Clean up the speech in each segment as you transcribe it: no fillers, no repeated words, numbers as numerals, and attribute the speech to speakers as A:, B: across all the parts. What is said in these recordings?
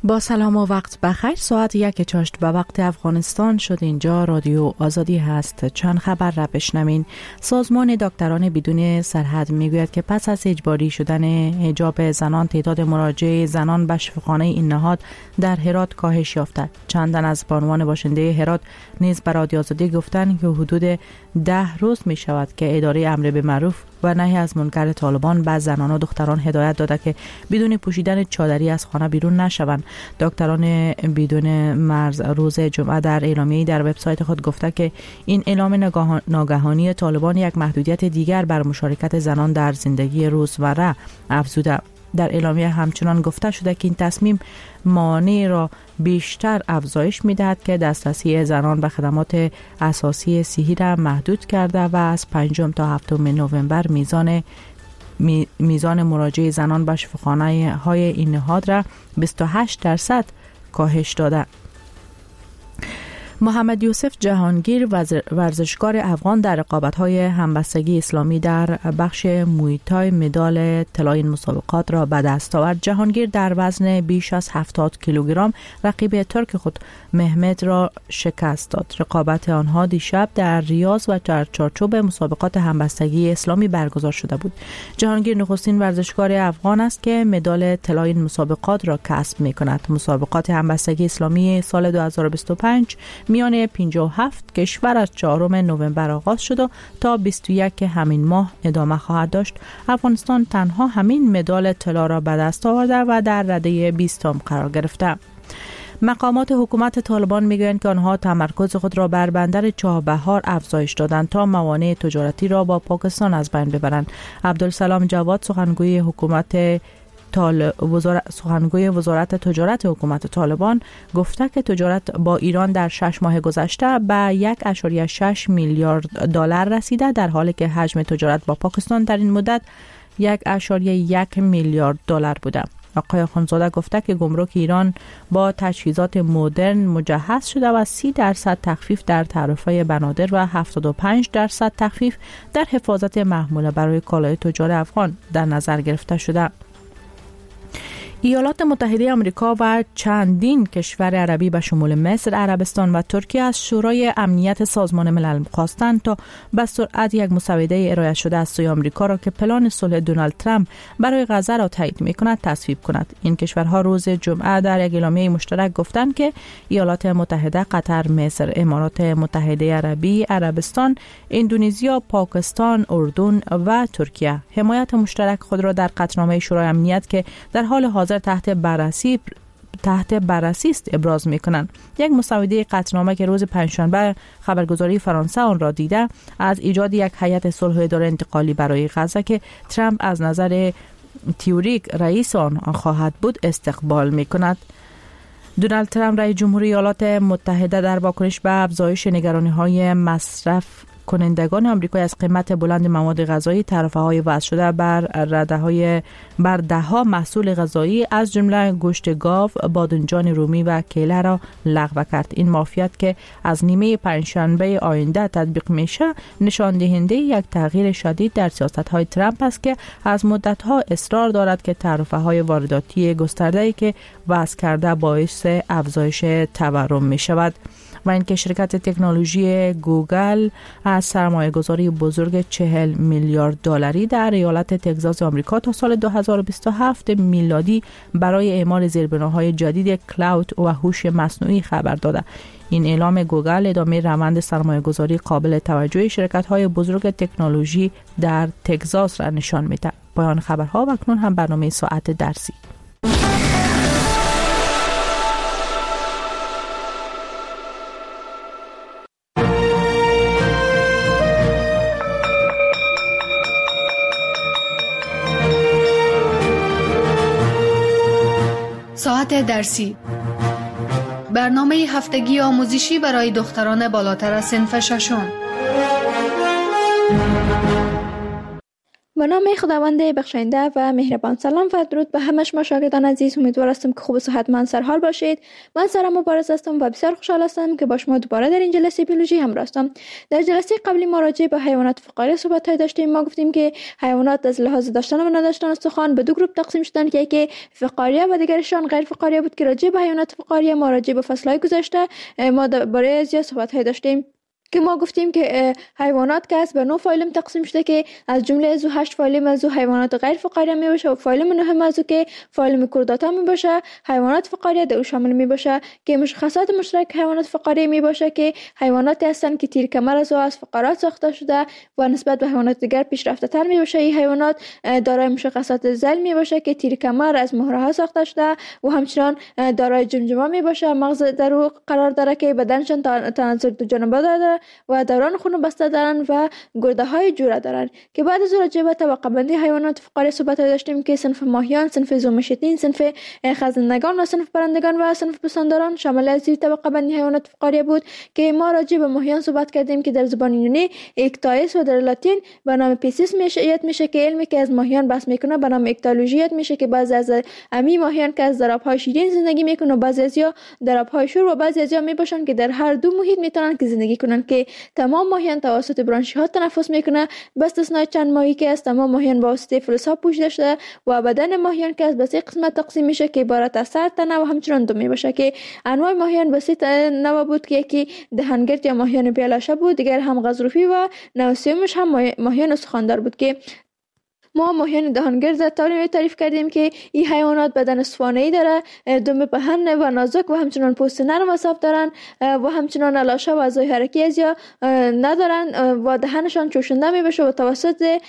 A: با سلام و وقت بخیر. ساعت 1:08 به وقت افغانستان شد. اینجا رادیو آزادی هست. چند خبر را بشنوین. سازمان دکتران بدون سرحد میگوید که پس از اجباری شدن حجاب زنان، تعداد مراجعه زنان به شفاخانه این نهاد در هرات کاهش یافته. چندان از بانوان باشنده هرات نیز به رادیو آزادی گفتند که حدود 10 روز می شود که اداره امر بالمعروف و نهی از منکر طالبان به زنان و دختران هدایت داده که بدون پوشیدن چادری از خانه بیرون نشوند. دکتران بدون مرز روز جمعه در اعلامیه‌ای در وبسایت خود گفته که این اعلام ناگهانی طالبان یک محدودیت دیگر بر مشارکت زنان در زندگی روزمره افزوده. در اعلامیه همچنان گفته شده که این تصمیم مانع را بیشتر افزایش می‌دهد که دسترسی زنان به خدمات اساسی صحی را محدود کرده و از 5 تا 7 نوامبر میزان مراجعه زنان به شفاخانه‌های این نهاد را 28% کاهش داده. محمد یوسف جهانگیر ورزشکار افغان در رقابت‌های همبستگی اسلامی در بخش مویتای مدال طلا این مسابقات را به دست آورد. جهانگیر در وزن بیش از 70 کیلوگرم رقیب ترک خود مهمت را شکست داد. رقابت آنها دیشب در ریاض و در چارچوب مسابقات همبستگی اسلامی برگزار شده بود. جهانگیر نخستین ورزشکار افغان است که مدال طلا این مسابقات را کسب می‌کند. مسابقات همبستگی اسلامی سال 2025 میان 57 کشور از 4 نوامبر آغاز شد و تا 21 همین ماه ادامه خواهد داشت. افغانستان تنها همین مدال طلا را به دست آورده و در رده 20 قرار گرفته. مقامات حکومت طالبان میگویند که آنها تمرکز خود را بر بندر چابهار افزایش دادند تا موانع تجارتی را با پاکستان از بین ببرند. عبدالسلام جواد سخنگوی وزارت تجارت حکومت طالبان گفته که تجارت با ایران در 6 ماه گذشته به 1.6 میلیارد دلار رسیده، در حالی که حجم تجارت با پاکستان در این مدت 1.1 میلیارد دلار بوده. آقای اخوندزاده گفته که گمرک ایران با تجهیزات مدرن مجهز شده و 30% تخفیف در تعرفه بنادر و 75% تخفیف در حفاظت محموله برای کالای تجار افغان در نظر گرفته شده. ایالات متحده آمریکا و چندین کشور عربی به شمول مصر، عربستان و ترکیه از شورای امنیت سازمان ملل خواستند تا به سرعت یک مسوده ارائه شده از سوی آمریکا را که پلان صلح دونالد ترامپ برای غزه را تایید می‌کند تصویب کند. این کشورها روز جمعه در یک اعلامیه مشترک گفتند که ایالات متحده، قطر، مصر، امارات متحده عربی، عربستان، اندونزیا، پاکستان، اردن و ترکیه حمایت مشترک خود را در قطعنامه شورای امنیت که در حال حاضر تحت بررسی است ابراز می‌کنند. یک مسوده قطعنامه که روز پنجشنبه خبرگزاری فرانسه آن را دیده، از ایجاد یک هیئت صلح اداره انتقالی برای غزه که ترامپ از نظر تئوریک رئیس آن خواهد بود استقبال می‌کند. دونالد ترامپ رئیس جمهوری ایالات متحده در واکنش به افزایش نگرانی‌های مصرف کنندگان آمریکایی از قیمت بلند مواد غذایی، تعرفه‌های وضع شده بر ده‌ها محصول غذایی از جمله گوشت گاو، بادنجان رومی و کیله را لغو کرد. این معافیت که از نیمه پنجشنبه آینده تطبیق میشه، نشان دهنده یک تغییر شدید در سیاست‌های ترامپ است که از مدت‌ها اصرار دارد که تعرفه‌های وارداتی گسترده‌ای که وضع کرده باعث افزایش تورم می‌شود. و اینکه شرکت تکنولوژی گوگل از سرمایه‌گذاری بزرگ 40 میلیارد دلاری در ایالت تگزاس آمریکا تا سال 2027 میلادی برای اعمال زیربناهای جدید کلاود و هوش مصنوعی خبر داده. این اعلام گوگل ادامه روند سرمایه‌گذاری قابل توجه شرکت‌های بزرگ تکنولوژی در تگزاس را نشان می‌دهد. پایان خبرها و اکنون هم برنامه ساعت درسی.
B: ساعت درسی، برنامه هفتگی آموزشی برای دختران بالاتر از صنف ششم.
C: به نام خداوند بخشاینده و مهربان. سلام و درود به همه شما شاگردان عزیز. امیدوار هستم که خوب و صحتمند سرحال باشید. من سارا مبارز هستم و بسیار خوشحال هستم که با شما دوباره در این جلسه بیولوژی همراه هستم. در جلسه قبلی ما راجع به حیوانات فقاریه صحبت داشتیم. ما گفتیم که حیوانات از لحاظ داشتن و نداشتن استخوان به دو گروه تقسیم شدن که یکی فقاریه و دیگرشان غیر فقاریه بود. که راجع به حیوانات فقاریه ما راجع به فصل‌های گذشته ما برای زیاد صحبت داشتیم که ما گفتیم که حیوانات که از به 9 فایلم تقسیم شده که از جمله از 8 فایلم از حیوانات غیر فقاریه می باشه و فایلم 9 از که فایلم کورداتا می باشه. حیوانات فقاریه در شامل می باشه که مشخصات مشترک حیوانات فقاریه می باشه که حیواناتی هستند که تیر کمر از فقرات ساخته شده و نسبت به حیوانات دیگر پیشرفته تر می باشه. این حیوانات دارای مشخصات ذیل می باشه که تیر کمر از مهره ها ساخته شده و همچنان دارای جمجمه می باشه. مغز در او قرار داره که بدنشان تناسل دو جانبه داره و دوران خون بسته دارن و گرده های جوره دارن. که بعد از راجع به طبقه بندی حیوانات فقاریه صحبت داشتیم که صنف ماهیان، صنف زومشتین، صنف خزندگان و صنف پرندگان و صنف پستانداران شامل از این طبقه بندی حیوانات فقاریه بود. که ما راجع به ماهیان صحبت کردیم که در زبان یونانی اکتایس و در لاتین به نام پیسیس میشه که علمی که از ماهیان بحث میکنه به نام اکتالوژی میشه که بعضی از امی ماهیان که از ظرفهای شیرین زندگی میکنن و بعضی ازیا در آبهای شور و بعضی ازیا میباشن که در هر دو محیط میتونن که زندگی کنن. که تمام ماهیان توسط برانشی ها تنفس میکنه به استثنای چند ماهی که از تمام ماهیان با واسطه فلزها پوشیده شده و بدن ماهیان که از سه قسمت تقسیم میشه که عبارت از سر، تنه و همچنان دم میباشه. که انواع ماهیان به 3 نوع بود که یکی دهنگرد یا ماهیان بیالاشه بود، دیگر هم غضروفی و نوع سومش هم ماهیان استخواندار بود. که ما ماهیان دهانگرد تعریف کردیم که این حیوانات بدن اسفانه‌ای داره، دم پهن و نازک و همچنان پوست نرم و صاف دارن و همچنان لاشه و اعضای حرکتی از یا ندارن و دهنشان چوشنده میبشه و توسط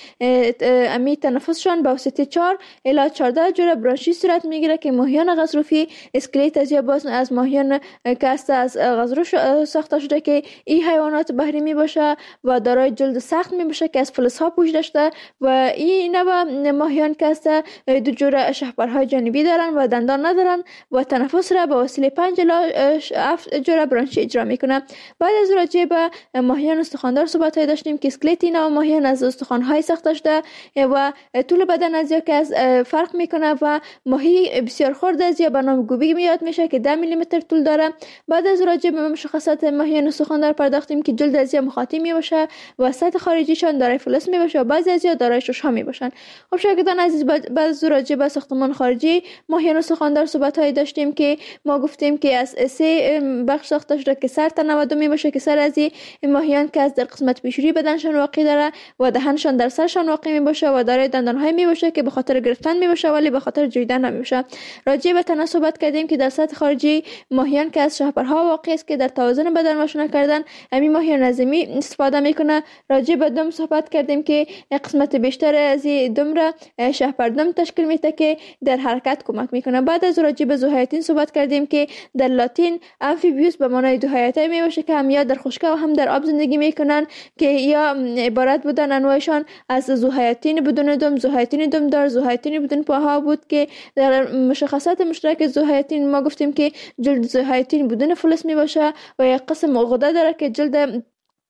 C: امی تنفسشان به واسطه 4 الی 14 جوره برانشی صورت میگیره. که ماهیان غضروفی اسکلت از یا باز از ماهیان که از غضروف ساخته شده که این حیوانات بحری میباشه و دارای جلد سخت میباشه که از فلزها پوشیده شده و این و ماهیان که است دو جوره شهپرهای جانبی دارن و دندان ندارن و تنفس را به وسیله 5 الی 7 جوره برانشی اجرا میکنه. بعد از راجع به ماهیان استخواندار صحبت داشتیم که اسکلت اینا و ماهیان از استخوان‌های ساخته شده و طول بدن از یا که از فرق میکنه و ماهی بسیار خرد از یا به نام گوبی میاد میشه که 10 میلی متر طول داره. بعد از راجع به مشخصات ماهیان استخواندار پرداختیم که جلد از یا مخاطی میباشه و سطح خارجیشان دارای فلز میباشه و بعضی از یا دارای شش‌ها میباشن. خب شاگردان عزیز، بعد راجع به ساختمان خارجی ماهیان استخواندار صحبت‌هایی داشتیم که ما گفتیم که از 3 بخش ساخته شده که سر، تنه و دم میباشه. که سر از این ماهیان که از در قسمت پیشروی بدنشان واقع داره و دهنشان در سرشان واقع میباشه و دارای دندان‌های میباشه که به خاطر گرفتن میباشه ولی به خاطر جویدن نمیباشه. راجع به تنه صحبت کردیم که در سطح خارجی ماهیان که از شهپرها واقع است که در توازن بدن مشونه کردن همین ماهیان از استفاده میکنه. راجع به دم صحبت کردیم که قسمت بیشتر از دم را شهپردم تشکیل میده که در حرکت کمک میکنه. بعد از راجع به ذوحیاتین صحبت کردیم که در لاتین امفیبیوس به معنای ذوحیاتی میباشه که هم یا در خشکی و هم در آب زندگی میکنن که یا عبارت بودن انواعشان از ذوحیاتین بدون دم، ذوحیاتین دمدار، ذوحیاتین بدون پاها بود. که در مشخصات مشترک ذوحیاتین ما گفتیم که جلد ذوحیاتین بدون فلز میباشه و یک قسم غده داره که جلد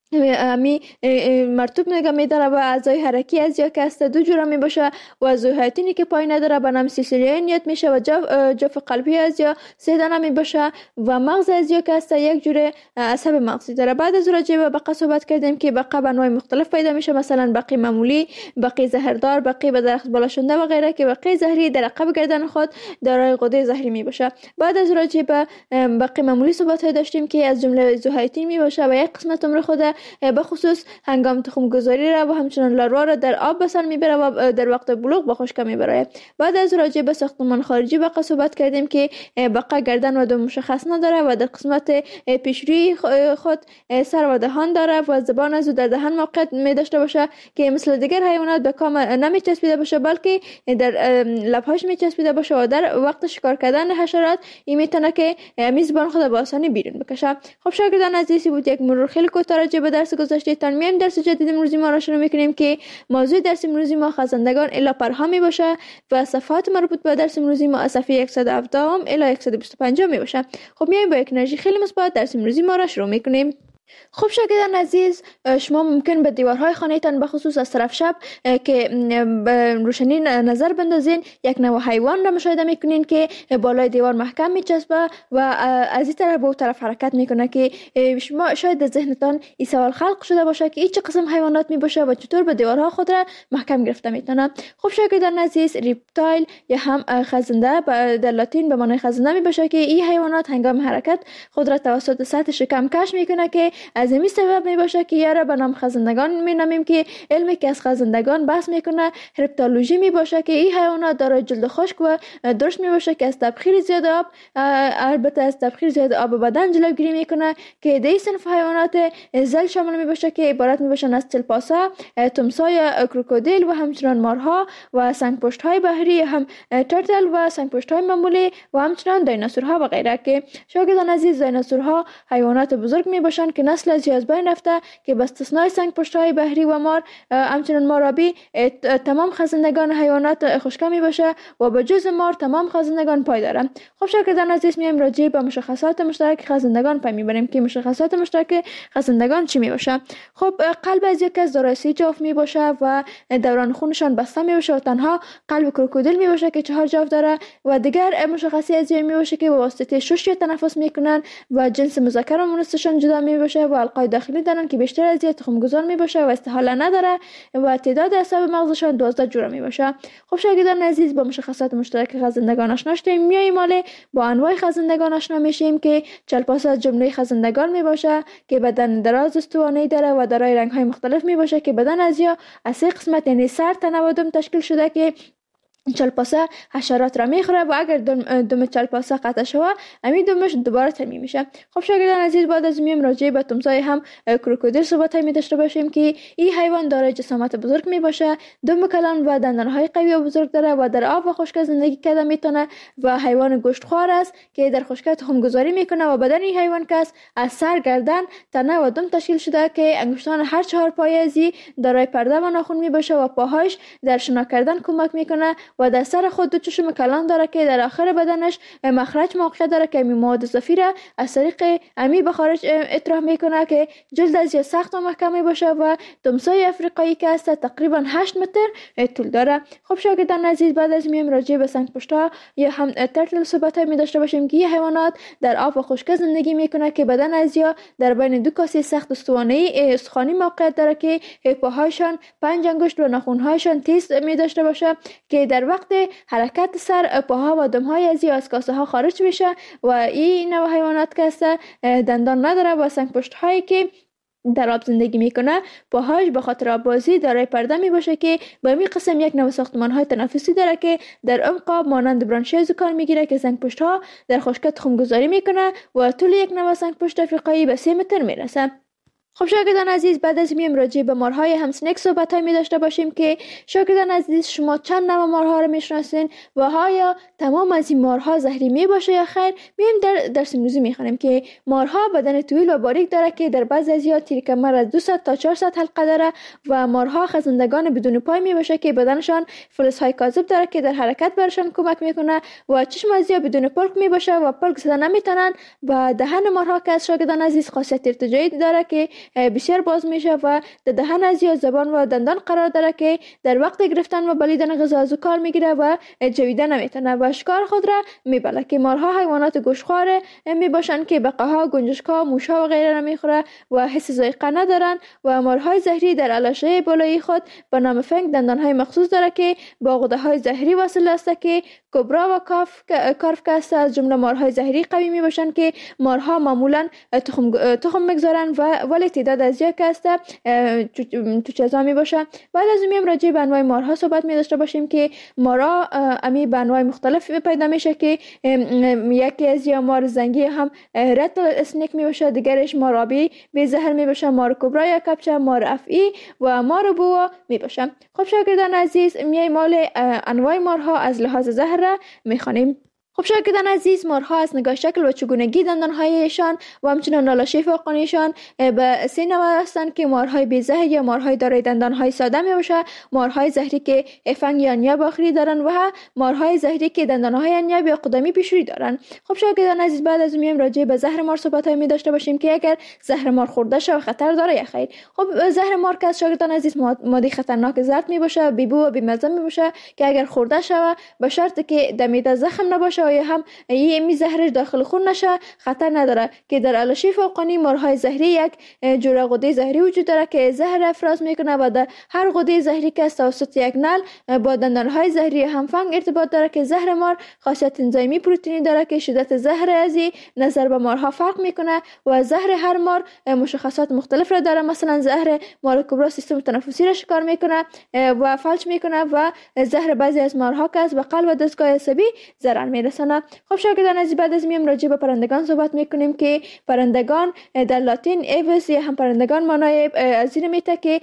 C: امی مرطوب نگه میداره و اعضای حرکی از یا که است 2 جوره میباشه و ذوحیاتینی که پای نداره به نام سیسیلیانیت میشه و جوف قلبی از یا 3 دانه میباشه و مغز از یا که است 1 جوره عصب مغزی داره. بعد از راجع به بقا صحبت کردیم که بقا به انواع مختلف پیدا میشه، مثلا بقی معمولی، بقی زهردار، بقی به درخت بالا شونده و غیره. که بقی زهری در عقب گردن خود دارای غده زهری میباشه. بعد از راجع به بقی معمولی صحبت داشتیم که از جمله ذوحیاتین میباشه و یک قسمت عمر خود به خصوص هنگام تخم گذاری را و همچنان لاروا را در آب به سر میبره و در وقت بلوغ به خشکی میبره. بعد از راجع به ساختمان خارجی بقا صحبت کردیم که بقا گردن و دم مشخص نداره و در قسمت پیشروی خود سر و دهان داره و زبان از در دهان موقعیت می داشته باشه که مثل دیگر حیوانات به کام نمی چسبیده باشه بلکه در لبهاش می چسبیده باشه و در وقت شکار کردن حشرات این میتونه که میزبان خود به آسانی بیرون بکشه. خب شاگردان عزیزی بود یک مرور خیلی کوتاه راجع به درس گذشته تان میایم درس جدید امروزی ما را شروع میکنیم که موضوع درس امروزی ما خزندگان الی پرها می باشه و صفحات مربوط به درس امروزی ما از صفحه 117 الی 125 می باشه. خب میایم با یک انرژی خیلی مثبت درس امروزی ما را شروع میکنیم. خب شاگردان عزیز، شما ممکن به دیوارهای خانه‌تان به خصوص از طرف شب که روشنی نظر بندازین یک نوع حیوان را مشاهده میکنین که بالای دیوار محکم میچسبه و از این طرف به اون طرف حرکت میکنه که شما شاید در ذهنتان این سوال خلق شده باشه که این چه قسم حیوانات میباشه و چطور به دیوارها خود را محکم گرفته میتونه. خب شاگردان عزیز، ریپتایل یا هم خزنده در لاتین به معنای خزنده میباشه که این حیوانات هنگام حرکت خود را توسط سطح شکم کش میکنه که از این سبب می باشه که یاره به نام خزندگان می نامیم که علمی که از خزندگان بحث میکنه هرپتالوژی می باشه که این حیوانات دارای جلد خشک و درشت می باشه که از تبخیر زیاد آب، البته از تبخیر زیاد آب بدن جلوگیری میکنه که دی صنف حیوانات زل شامل می باشه که عبارت می باشن از چلپاسا، تمساح، کروکودیل و همچنان مارها و سنگپشت های بحری، هم ترتل و سنگپشت های معمولی و همچنان دیناسورها و غیره. که شاگردان عزیز، دیناسورها حیوانات بزرگ می باشن که نسل از بین رفته که به استثنای سنگپشت‌های بحری و مار، همچنین مارابی، تمام خزندگان حیوانات خشکه می باشه و به جز مار تمام خزندگان پای دارن. خب شاگردان عزیز، میایم راجع به مشخصات مشترک خزندگان پی میبریم که مشخصات مشترک خزندگان چی می باشه. خب قلب از یک از دارای 3 جفت می باشه و دوران خونشان بسته می باشه و تنها قلب کروکودیل می باشه که 4 جفت داره و دیگر مشخصی از می باشه که به واسطه شش تنفس میکنن و جنس مذکر و مؤنثشان جدا می باشه و القای داخلی دارن که بیشتر از یک تخم گذار می باشه و استحاله نداره و تعداد اعصاب مغزشان 12 جوره می باشه. خب شاگردان عزیز، با مشخصات مشترک خزندگان آشنا شدیم. میایم حالا با انواع خزندگان آشنا میشیم که چلپاسا از جمله خزندگان می باشه که بدن دراز استوانه‌ای داره و دارای رنگ‌های مختلف می باشه که بدن از یا از 3 قسمت یعنی سر، تن و دم تشکیل شده که چلپاسا حشرات را میخوره و اگر دم چلپاسا قطع شوه امی دمش دوباره ترمیم میشه. خب شاگردان عزیز، بعد از میم راجع به تمساح هم کروکودیل صحبت می داشته باشیم که این حیوان دارای جسامت بزرگ می باشه، دم کلان و دندانهای قوی و بزرگ داره و در آب و خشک زندگی کرده میتونه و حیوان گوشتخوار است که در خشکی تخم گذاری میکنه و بدن این حیوان کس از سر، گردن، تنه و دم تشکیل شده که انگشتان هر 4 پایه ازی دارای پرده و ناخن می باشه و پاهاش در شنا کردن کمک میکنه و در سر خود 2 چشم کلان داره که در آخر بدنش مخرج موقع داره که مواد اضافی را از طریق امی به خارج اطراح میکنه که جلد از یا سخت و محکم باشه و تمساح افریقایی که است تقریبا 8 متر طول داره. خب شاگردان عزیز، بعد از میم راجع به سنگپشت‌ها یا هم ترتل صحبت می داشته باشیم که این حیوانات در آب و خشک زندگی میکنه که بدن از یا در بین 2 کاسه سخت استوانه‌ای استخوانی موقعیت داره که پاهایشان 5 انگشت و ناخن‌هایشان تیز می داشته باشه که در وقت حرکت سر، پاها و دمهای از کاسه ها خارج میشه و این نوع حیوانات که است دندان نداره و سنگپشت هایی که در آب زندگی میکنه پاهاش به خاطر آببازی دارای پرده می باشه که با این قسم یک نوع ساختمان های تنفسی داره که در عمق آب مانند برانشیز کار میگیره که سنگپشت ها در خشکی تخم گذاری میکنه و طول یک نوع سنگپشت افریقایی به 3 متر میرسه. خب شاگردان عزیز، بعد از میم راجع به مارهای همسنک صحبت می داشته باشیم که شاگردان عزیز، شما چند نوع مارها رو میشناسین و آیا تمام از این مارها زهری می باشه یا خیر؟ میم در درس امروزی میخوانیم که مارها بدن طویل و باریک داره که در بعضی از یا تیر کمر از 200 تا 400 حلقه داره و مارها خزندگان بدون پای می باشه که بدنشان فلزهای کاذب داره که در حرکت برشان کمک میکنه و چشم از یا بدون پلک می باشه و پلک زدن نمیتونن و دهن مارها که از شاگردان عزیز خاصیت ارتجاعی داره که بسیار باز میشه و در دهن از یا زبان و دندان قرار داره که در وقت گرفتن و بلیدن غذا از کار میگیره و جویدن نمیتونه و شکار خود را میبله. که مارها حیوانات گوشتخوار میباشن که بقاها، گنجشک‌ها، موش‌ها و غیره را میخوره و حس ذائقه ندارن و مارهای زهری در علاشه بالایی خود به نام فنگ دندانهای مخصوص داره که با غده‌های زهری وصل است که کبرا و کارف که از جمله مارهای زهری قوی میباشن که مارها معمولا تخم میگذارن و ولی تعداد از یک است تو چیزا می باشه. بعد از میم راجع به انواع مارها صحبت می داشته باشیم که مارها امی به انواع مختلف پیدا میشه که یکی از یا مار زنگی هم رتل اسنیک می باشه، دیگرش مار آبی به زهر می باشه، مار کبرا یا کپچه، مار افعی و مار بوا می باشه. خب شاگردان عزیز، میایم مال انواع مارها از لحاظ زهر را می خوانیم. خب شاگردان عزیز، مارها از نگاه شکل و چگونگی دندانهایشان و همچنین نالاشی فوقانیشان به 3 نوع هستند که مارهای بی‌زهر یا مارهای دارای دندانهای ساده میباشه، مارهای زهری که فنگ یا نیاب آخری دارن و مارهای زهری که دندانهای نیاب یا قدمی پیشروی دارن. خب شاگردان عزیز، بعد از میایم راجع به زهر مار صحبت می داشته باشیم که اگر زهر مار خورده شود خطر داره یا خیر. خب زهر مار که از شاگردان عزیز ماده خطرناک زرد میباشه، بی‌بو و بی‌مزه میباشه که اگر خورده شود به شرط که دمیده زخم نباشه و یا هم این زهرش داخل خون نشه خطر نداره. که در علاشی فوقانی مارهای زهری یک جوره غده زهری وجود داره که زهر افراز میکنه و در هر غده زهری که توسط یک نل با دندانهای زهری هم فنگ ارتباط داره که زهر مار خاصیت انزیمی پروتئینی داره که شدت زهر ازی نظر به مارها فرق میکنه و زهر هر مار مشخصات مختلف را داره. مثلا زهر مار کبرا سیستم تنفسی را شکار میکنه و فلج میکنه و زهر بعضی از مارها که از به قلب و دستگاه عصبی ضرر میرسانه. خب شاگردان عزیز، بعد از میم راجع به پرندگان صحبت میکنیم که پرندگان در لاتین ایوس یا هم پرندگان معنای از این میته که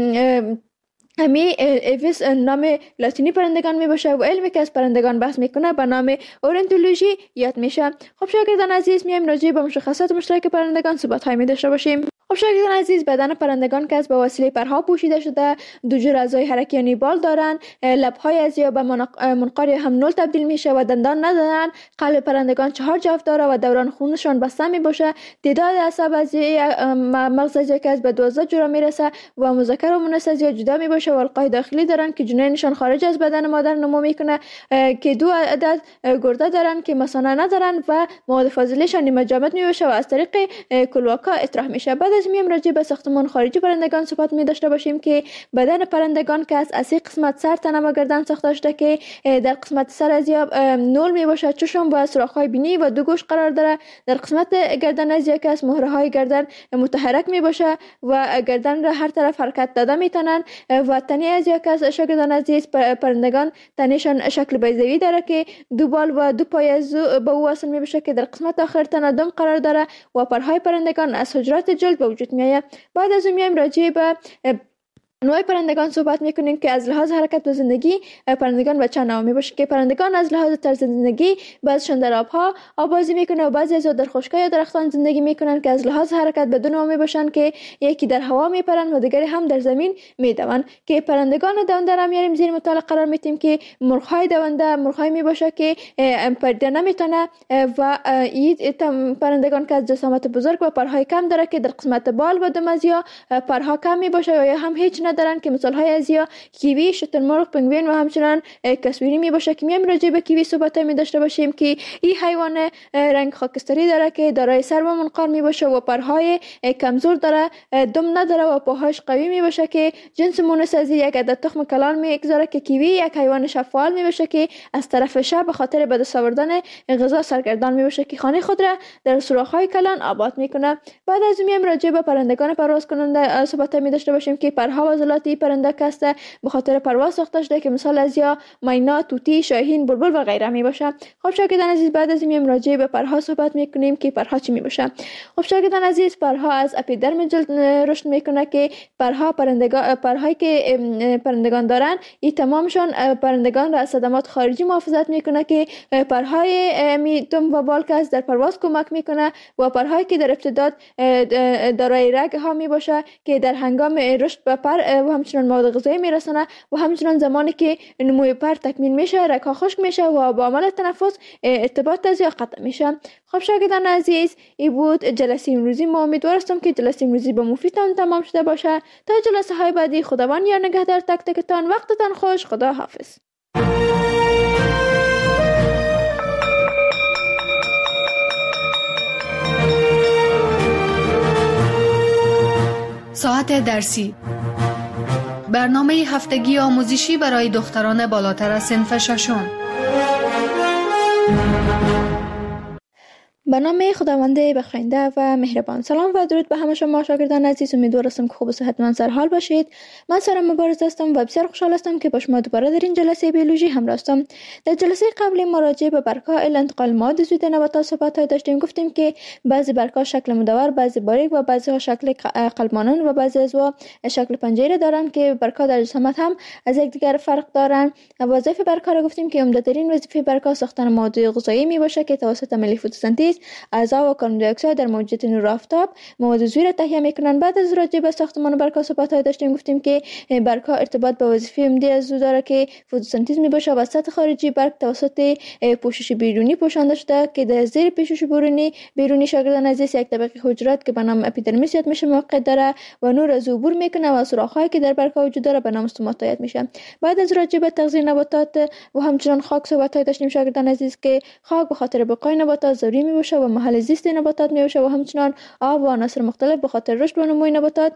C: ایوس نام لاتینی پرندگان می باشه و علمی که از پرندگان بحث میکنه به نام اورنتولوژی یاد میشه. خب شاگردان عزیز، میایم راجع به مشخصات مشترک پرندگان صحبت های می داشته باشیم. خب شاگردان عزیز، بدن پرندگان که از به وسیله پرها پوشیده شده، 2 جور اعضای حرکی یعنی بال دارن، لبهای ازیا به منقار هم نول تبدیل میشه و دندان ندارن. قلب پرندگان 4 جفت داره و دوران خونشان بسته می باشه. تعداد اعصاب از مغز ازیا که از به 12 جور میرسه و مذکر و مؤنث ازیا جدا می باشه و القای داخلی دارن که جنینشان خارج از بدن مادر نمو میکنه که 2 عدد گرده دارن که مثانه ندارن و مواد فاضلهشان نیمه جامد می باشه و از طریق کلواکا اطراح میشه. بعد از میم راجع به ساختمان خارجی پرندگان صحبت می داشته باشیم که بدن پرندگان که از 30 قسمت سر، تنه و گردن ساخته شده که در قسمت سر ازیا نول می باشه، چشم با سوراخ‌های بینی و 2 گوش قرار داره. در قسمت گردن ازیا که از مهره‌های گردن متحرک می باشه و گردن را هر طرف حرکت داده میتونن و تنه ازیا که از شاگردان عزیز پرندگان تنهشان شکل بیضوی داره که 2 بال و 2 پای به او وصل می بشه که در قسمت آخر تنه دم قرار داره و پرهای پرندگان از حجرات جلد به وجود میآید. بعد از اون میایم راجع به نوع پرندگان صحبت میکنیم که از لحاظ حرکت و زندگی پرندگان به چند نوع میباشه که پرندگان از لحاظ طرز زندگی بعضیشان در آبها آبازی میکنه و بعضی از در خشکی یا درختان زندگی میکنن که از لحاظ حرکت به 2 نوع میباشن که یکی در هوا میپرن و دیگری هم در زمین میدون. که پرندگان دونده را میاریم زیر مطالعه قرار میدیم که مرغ‌های دونده مرغ‌های میباشه که پرنده نمیتونه و این پرندگان که از جسامت بزرگ و پرهای کم داره که در قسمت بال و دم ازیا پرها کم میباشه یا هم هیچ دارن که مثال های ازیا کیوی، شترمرغ، پنگوئن و همچنان کسوری می باشه. که میایم راجع به کیوی صحبت می داشته باشیم که این حیوان رنگ خاکستری داره که دارای سر و منقار می باشه و پرهای کمزور داره، دم نداره و پاهاش قوی می باشه که جنس مونس از یک عدد تخم کلان می گذاره. که کیوی یک حیوان شفاعل می باشه که از طرف شب به خاطر به دست آوردن غذا سرگردان می باشه که خانه خود را در سوراخ‌های کلان آباد میکنه. بعد از میایم راجع به پرندگان پرواز کننده صحبت می داشته باشیم که پرها عضلاتی پرنده کسته به خاطر پرواز ساخته شده که مثال از یا مینا، طوطی، شاهین، بلبل و غیره می باشه. خب شاگردان عزیز، بعد از این راجع به پرها صحبت میکنیم که پرها چی می باشه. خب شاگردان عزیز، پرها از اپیدرم جلد رشد میکنه که پرهایی که پرندگان دارن این تمامشان پرندگان را از صدمات خارجی محافظت میکنه که پرهای دم و بال که در پرواز کمک میکنه و پرهایی که در ابتداد دارای رگ ها می باشه که در هنگام رشد به پر و همچنان مواد غذایی میرسونه و همچنان زمانی که نموی پر تکمیل میشه رگ‌ها خشک میشه و با عمل تنفس ارتباط از یا قطع میشه. خب شاگردان عزیز، این بود جلسه امروزی. ما امیدوار هستم که جلسه امروزی به مفیدتان تمام شده باشه. تا جلسه های بعدی، خداوند یار نگهدار تک تکتان. وقتتان خوش. خدا حافظ.
B: ساعت درسی، برنامه هفتگی آموزشی برای دختران بالاتر از صنف 6.
C: به نام خداوند بخشنده و مهربان. سلام و درود به همه شما شاگردان عزیز. امیدوار هستم که خوب و صحتمند سر حال باشید. من سارا مبارز هستم و بسیار خوشحال هستم که با شما دوباره در این جلسه بیولوژی همراه هستم. در جلسه قبلی ما راجع به برگ‌ها انتقال مواد عضوی در نباتات صحبت داشتیم. گفتیم که بعضی برگ‌ها شکل مدور، بعضی باریک و بعضی ها شکل قلب مانند و بعضی از شکل پنجره دارند که برگ‌ها در جسامت هم از یکدیگر فرق دارند. وظایف برگ‌ها را گفتیم که عمده‌ترین وظیفه برگ‌ها ساختن مواد غذایی میباشه که توسط عملیه فتوسنتز اعضا و کاربن دی اکساید در موجودیت نور آفتاب مواد عضوی را تهیه میکنند. بعد از راجع به ساختمان برگ‌ها صحبت داشتیم. گفتیم که برگ‌ها ارتباط به وظیفه عمده عضو داره که فتوسنتز میباشه و سطح خارجی برگ توسط پوشش بیرونی پوشانده شده که در زیر پوشش بیرونی شاگردان عزیز یک طبقه حجرات که به نام اپیدرمیس یاد میشه موقع داره و نور از عبور میکنه و سوراخ‌هایی که در برگ‌ها وجود داره به نام استوماتا یاد میشه. بعد از راجع به تغذیه نباتات و همچنان خاک صحبت داشتیم شاگردان عزیز که خاک به خاطر بقای نباتات ضروری میباشه و محل زیست نباتات میباشه و همچنان آب و عناصر مختلف به خاطر رشد و نمو نباتات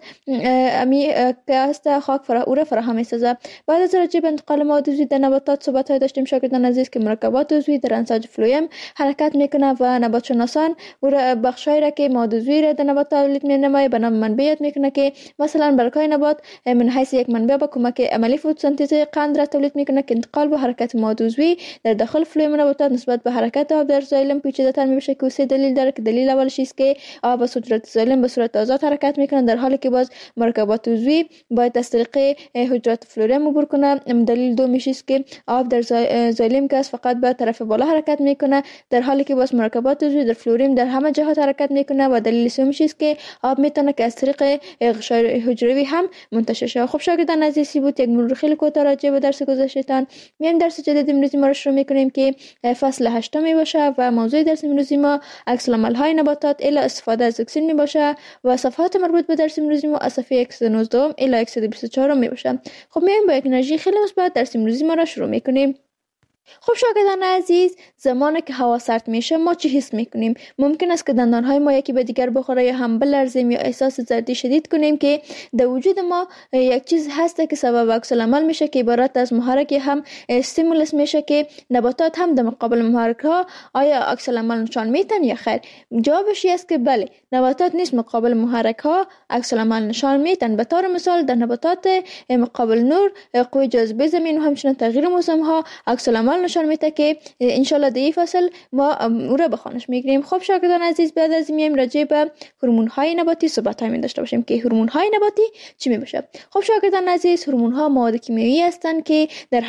C: که است خاک او را فراهم میسازه. بعد از راجع به انتقال مواد عضوی در نباتات صحبت داشتیم شاگردان عزیز که مرکبات عضوی در انساج فلویم حرکت میکنه و نبات شناسان او را بخشایی را که مواد عضوی را در نبات تولید مینماید به نام منبع یاد میکنه که مثلا برگ‌های نبات من حیث یک منبع با کمک عملی فتوسنتز قند را تولید میکنه که انتقال و حرکت مواد عضوی در داخل فلویم نباتات نسبت به حرکت آب در زایلم پیچیده‌تر میشه که سه دلیل داره که دلیل اولش است که آب از حجرات زایلم به صورت آزاد حرکت میکنه در حالی که باز مرکبات عضوی باید از طریق حجرات فلوریم عبور کنه. دلیل دومیش است که آب در زایلم که فقط به طرف بالا حرکت میکنه در حالی که باز مرکبات عضوی در فلوریم در همه جهات حرکت میکنه و دلیل سومیش است که آب میتونه که از طریق غشای حجروی هم منتشر شه. خب شاگردان عزیزی بود یک مرور خیلی کوتاه راجع به درس گذشته‌تان. میایم درس جدید امروزی ما رو شروع میکنیم که فصل 8 می باشه و موضوع درس امروزی ما عکس‌العمل‌های نباتات الی استفاده از اکسین می باشه و صفحات مربوط به درس امروزی ما از صفحه 119 الی 124 می باشه. خب میایم با یک انرژی خیلی مثبت درس امروزی ما رو شروع میکنیم. خب شاگردان عزیز، زمانی که هوا سرد میشه ما چی حس میکنیم؟ ممکن است که دندانهای ما یکی به دیگر بخوره یا هم بلرزیم یا احساس زردی شدید کنیم که در وجود ما یک چیز هست که سبب عکس‌العمل میشه که عبارت از محرک هم استیمولس میشه که نباتات هم در مقابل محرک ها آیا عکس‌العمل نشان میتن یا خیر؟ جوابش است که بله، نباتات نیز مقابل محرک ها عکس‌العمل نشان میتن. به طور مثال در نباتات مقابل نور، قوه جاذبه زمین و همچنین تغییر موسم ها عکس‌العمل نشان میده که انشالله در این فصل ما او را به خوانش میگیریم. خب شاگردان عزیز، بعد از میایم راجع به هورمون های نباتی صحبت می داشته باشیم که هورمون های نباتی چی می باشه. خب شاگردان عزیز، هورمون ها مواد کیمیایی هستند که در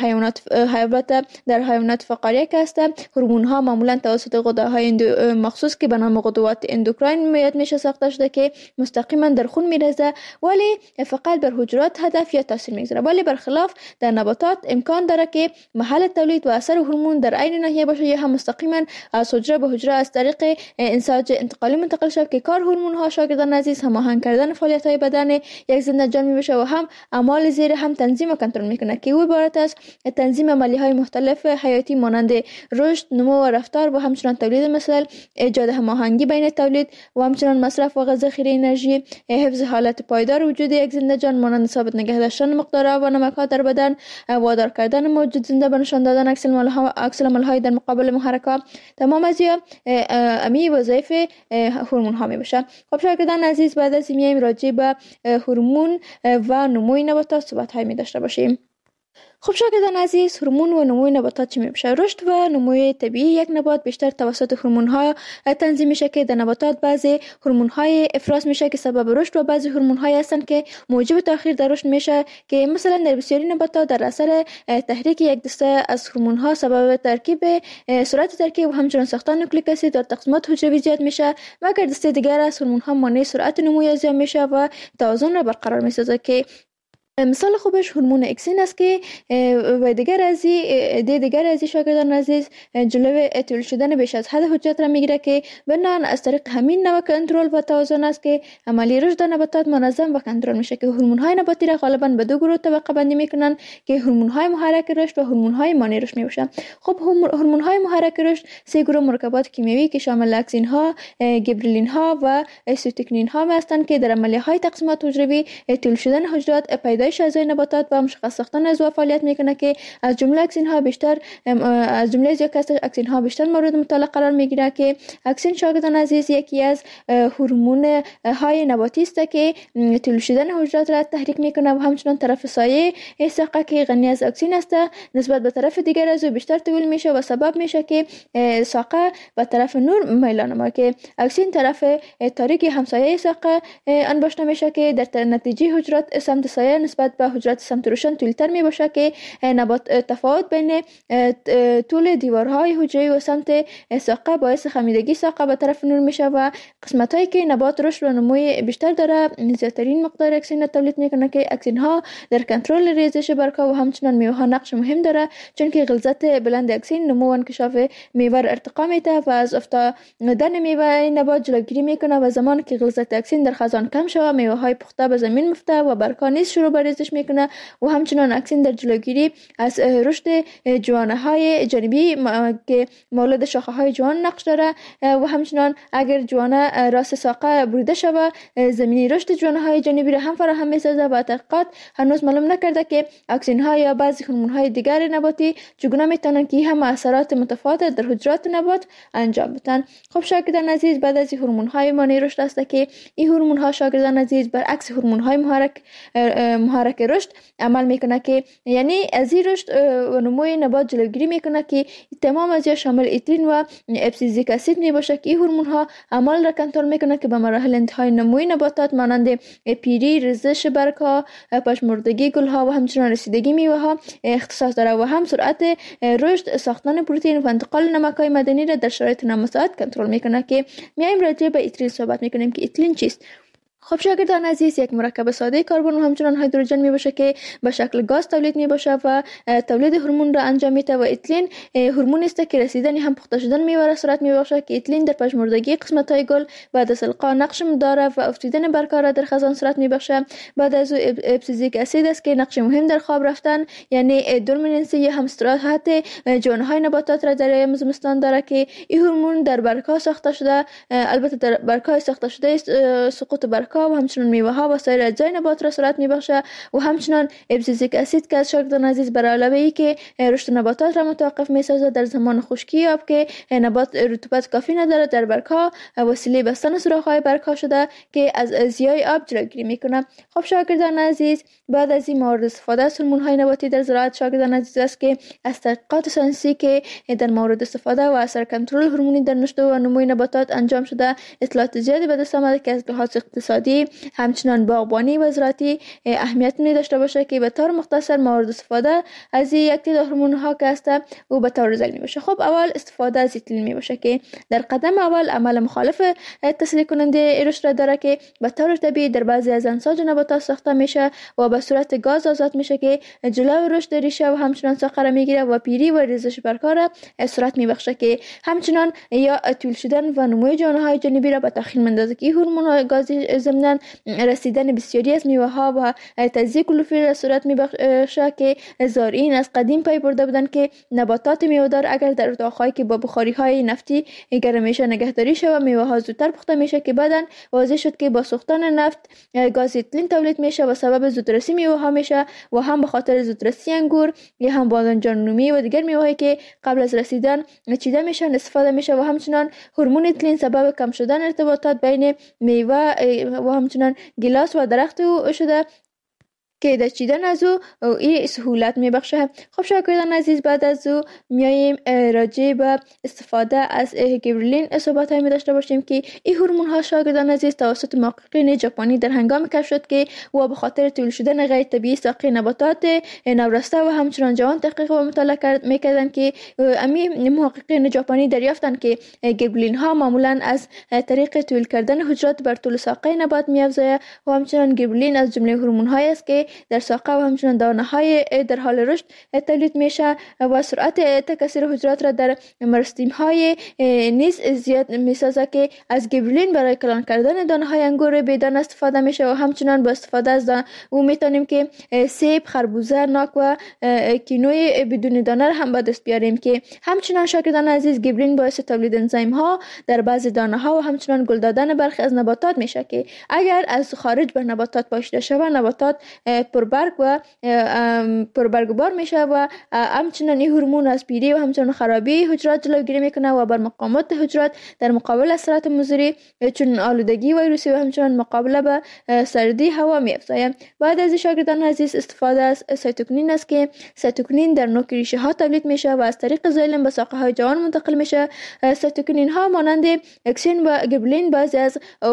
C: حیوانات فقاریه که هستند. هورمون ها معمولا توسط غده‌های مخصوص که به نام غدوات اندوکراین میاد میشه ساخته شده که مستقیما در خون میرسه ولی فقط بر حجرات هدف یا تاثیر میگذاره. ولی برخلاف در نباتات امکان داره که محل تولید و اثر هورمون در عین ناحیه باشه یا هم مستقیما از حجره به حجره از طریق انساج انتقالی منتقل شود که کار هورمون ها شاگردان عزیز هماهنگ کردن فعالیت های بدن یک زنده جان میشه و هم اعمال زیر هم تنظیم و کنترل میکنه که او عبارت از تنظیم عملی های مختلف حیاتی مانند رشد، نمو و رفتار و همچنین تولید مثل ایجاد هماهنگی بین تولید و همچنین مصرف و ذخیره انرژی، حفظ حالت پایدار وجود یک زنده جان مانند ثابت نگه داشتن مقدار آب و نمک ها در بدن، وادار کردن موجود زنده به نشان دادن عکس‌العمل‌های در مقابل محرکات. تمام از امی وظایف هورمون ها می باشه. خب شاگردان عزیز، بعد از میایم راجع به هورمون و نموی نباتات صحبت های می داشته باشیم. خب شاگردان عزیز، هورمون و نموی نباتات چی میشه؟ رشد و نموی طبیعی یک نبات بیشتر توسط هورمون ها تنظیم میشه که در نباتات بعضی هورمون های افراز میشه که سبب رشد و بعضی هورمون های هستن که موجب تاخیر در رشد میشه که مثلا در بسیاری نباتات در اثر تحریک یک دسته از هورمون ها سبب سرعت ترکیب و همچنین ساختن نوکلیک اسید در تقسیمات حجروی زیاد میشه و اگر دسته دیگر از هورمون ها مانع سرعت نمو زیاد میشه و توازن را برقرار میسازه که مثال خوبش هورمون اکسین است که و دیگر ازی شاگردان عزیز جلوی تولید شدن بیش از حد حجرات را میگیره که بنان از طریق همین نوع کنترل و توازن است که عملی رشد نباتات منظم و کنترل میشه که هورمون های نباتی را غالبا به دو گروه طبقه بندی میکنن که هورمون های محرک رشد و هورمون های مانع رشد میباشن. خب هورمون های محرک رشد سه گروه مرکبات کیمیایی که شامل اکسین ها، گیبرلین ها و سیتوکینین ها هستند که در عملیه های تقسیمات حجروی تولید شدن حجرات پیدا افزایش اعضای نباتات و مشخص ساختن عضو فعالیت میکنه که از جمله اکسین ها بیشتر مورد مطالعه قرار میگیره که اکسین شاگردان عزیز یکی از هورمون های نباتی است که تولید شدن حجرات را تحریک میکنه و همچنین طرف سایه ساقه که غنی از اکسین است نسبت به طرف دیگر عضو بیشتر تولید میشه و سبب میشه که ساقه و طرف نور میلان ما که اکسین طرف تاریک همسایه ساقه انباشته میشه که در نتیجه حجرات سمت سایه نسبت به حجرات سمت روشن طولتر می باشه که تفاوت بین طول دیوارهای حجره و سمت ساقه باعث خمیدگی ساقه به طرف نور میشه و قسمت هایی که نبات رشد و نموی بیشتر داره زیادترین مقدار اکسین تولید میکنه که اکسین ها در کنترل ریزش برگها و همچنین میوه ها نقش مهم داره چون که غلظت بلند اکسین نمو و انکشاف میوه ارتقا میده و از افتادن میوه نبات جلوگیری میکنه و زمانی که غلظت اکسین در خزان کم شود میوه های پخته به زمین میفته و برگها نیز شروع به ریزش میکنه و همچنین اکسین در جلوگیری از رشد جوانه های جانبی که مولد شاخه های جوان نقش داره و همچنین اگر جوانه راست ساقه بریده شود زمینی رشد جوانه های جانبی را هم فراهم میسازه و تحقیقات هنوز معلوم نکرده که اکسین ها یا بعضی هورمون های دیگر نباتی چگونه میتونن که هم اثرات متفاوت در حجرات نبات انجام بدن. خب شاگردان عزیز بعد از هورمون های مانع رشد است که این هورمون ها شاگردان عزیز برعکس هورمون های محرک رشد عمل میکنه که یعنی از این رشد و نموی نبات جلوگیری میکنه که تمام از شامل ایترین و ابسیزیک اسید می باشه که این هورمون ها عمل را کنترل میکنه که به مراحل انتهای نموی نباتات مانند پیری، ریزش برگها، پژمردگی گلها و همچنین رسیدگی میوه ها اختصاص داره و هم سرعت رشد، ساختن پروتئین و انتقال نمک‌های معدنی را در شرایط نامساعد کنترل میکنه که میایم راجع به ایترین صحبت میکنیم که ایترین چیست. خب شاگردان عزیز یک مرکب ساده کربن و همچنین هیدروژن می باشه که به شکل گاز تولید می باشه و تولید هورمون را انجام میده و ایتیلین هورمون است که رسیدن هم پخته شدن میوه را صورت می باشه که ایتیلین در پژمردگی قسمت های گل بعد از القا نقش داره و افتیدن برگها را در خزان صورت می بخشه. بعد از ابسیزیک اسید است که نقش مهم در خواب رفتن یعنی دورمیننسی یا هم استراحت جوانه های نباتات را در ایام زمستان داره که این هورمون در برگها ساخته شده، البته در برگهای ساخته شده سقوط برگها و همچنین میوه ها و سایر اجزای نبات را صورت میبخشه و همچنین ابسیزیک اسید که از شاگردان عزیز برای علاوه ای که رشد نباتات را متوقف میسازه در زمان خشکی آب که نبات رطوبت کافی نداره در برگها وسیله بستن سوراخ های برگها شده که از ضیای آب جلوگیری میکنه. خب شاگردان عزیز بعد از این مورد استفاده از هورمون های نباتی در زراعت شاگردان عزیز است که از تحقیقات ساینسی که در مورد استفاده و اثر کنترل هورمونی در رشد و نمو نباتات انجام شده اطلاعات زیادی به دست آمده که از لحاظ اقتصادی همچنان باغبانی و زراعتی اهمیت می داشته باشه که به طور مختصر مورد استفاده از یک تعداد هورمون ها که است و به طور زل می باشه. خب اول استفاده از ایتیلین می باشه که در قدم اول عمل مخالف تسریع کننده رشد را داره که به طور طبیعی در بعضی از انساج نباتات ساخته میشه و به صورت گاز آزاد میشه که جلو رشد ریشه و همچنان ساقه را میگیره و پیری و ریزش برگها را سرعت میبخشه که همچنان یا طول شدن و نمو جوانه های جانبی را به تأخیر میندازه که هورمون گازی ضمن رسیدن بسیاری از میوه ها و تجزیه کلروفیل را صورت میبخشه که زارعین از قدیم پی برده بودن که نباتات میوه‌دار اگر در اتاق‌هایی که با بخاری های نفتی گرمیشه نگهداری شود میوه ها زودتر پخته میشه که بعداً واضح شد که با سوختن نفت گاز ایتیلین تولید میشه و سبب زودرسی میوه ها میشه و هم به خاطر زودرسی انگور یا هم بادمجان رومی و دیگر میوه‌هایی که قبل از رسیدن چیده میشن استفاده میشه و همچنین هورمون ایتیلین سبب کم شدن ارتباطات بین میوه و همچنین گیلاس و درخت او شده که در چیدن از او این سهولت میبخشه. خب شاگردان عزیز بعد از او میاییم راجع به استفاده از گیبرلین صحبت می داشته باشیم که این هورمون ها شاگردان عزیز توسط محققین ژاپنی در هنگام کشف شد که و به خاطر طول شدن غیر طبیعی ساقه نباتات نورسته و همچنان جوان تحقیق و مطالعه میکردن که امی محققین ژاپنی دریافتن که گیبرلین ها معمولا از طریق طول کردن حجرات بر طول ساقه نبات میافزاید و همچنان گیبرلین از جمله هورمون های است که در ساقه و همچنین دانه های در حال رشد تولید میشه و سرعت تکثیر حجرات را در مرستیم های نیز زیاد میسازه که از گیبرلین برای کلان کردن دانه های انگور بیدان استفاده میشه و همچنین با استفاده از او میتونیم که سیب، خربوزه، ناک و کینوی بدون دانه هم به دست بیاریم که همچنین شاگردان عزیز گیبرلین باعث تولید انزیم ها در بعضی دانه ها و همچنین گل دادن برخی از نباتات میشه که اگر از خارج بر نباتات پاشیده شود نباتات پربرگبار میشه و همچنین این هورمون از پیری و همچنین خرابی حجرات جلوگیری میکنه و بر مقاومت حجرات در مقابل اثرات مضر چون آلودگی ویروسی و همچنین مقابله به سردی هوا می‌افزاید. بعد از شاگردان عزیز استفاده از سایتوکینین است که سایتوکینین در نوک ریشه ها تولید میشه و از طریق زایلم به ساقه های جوان منتقل میشه. سایتوکینین ها مانند اکسین و گبرلین بعضی از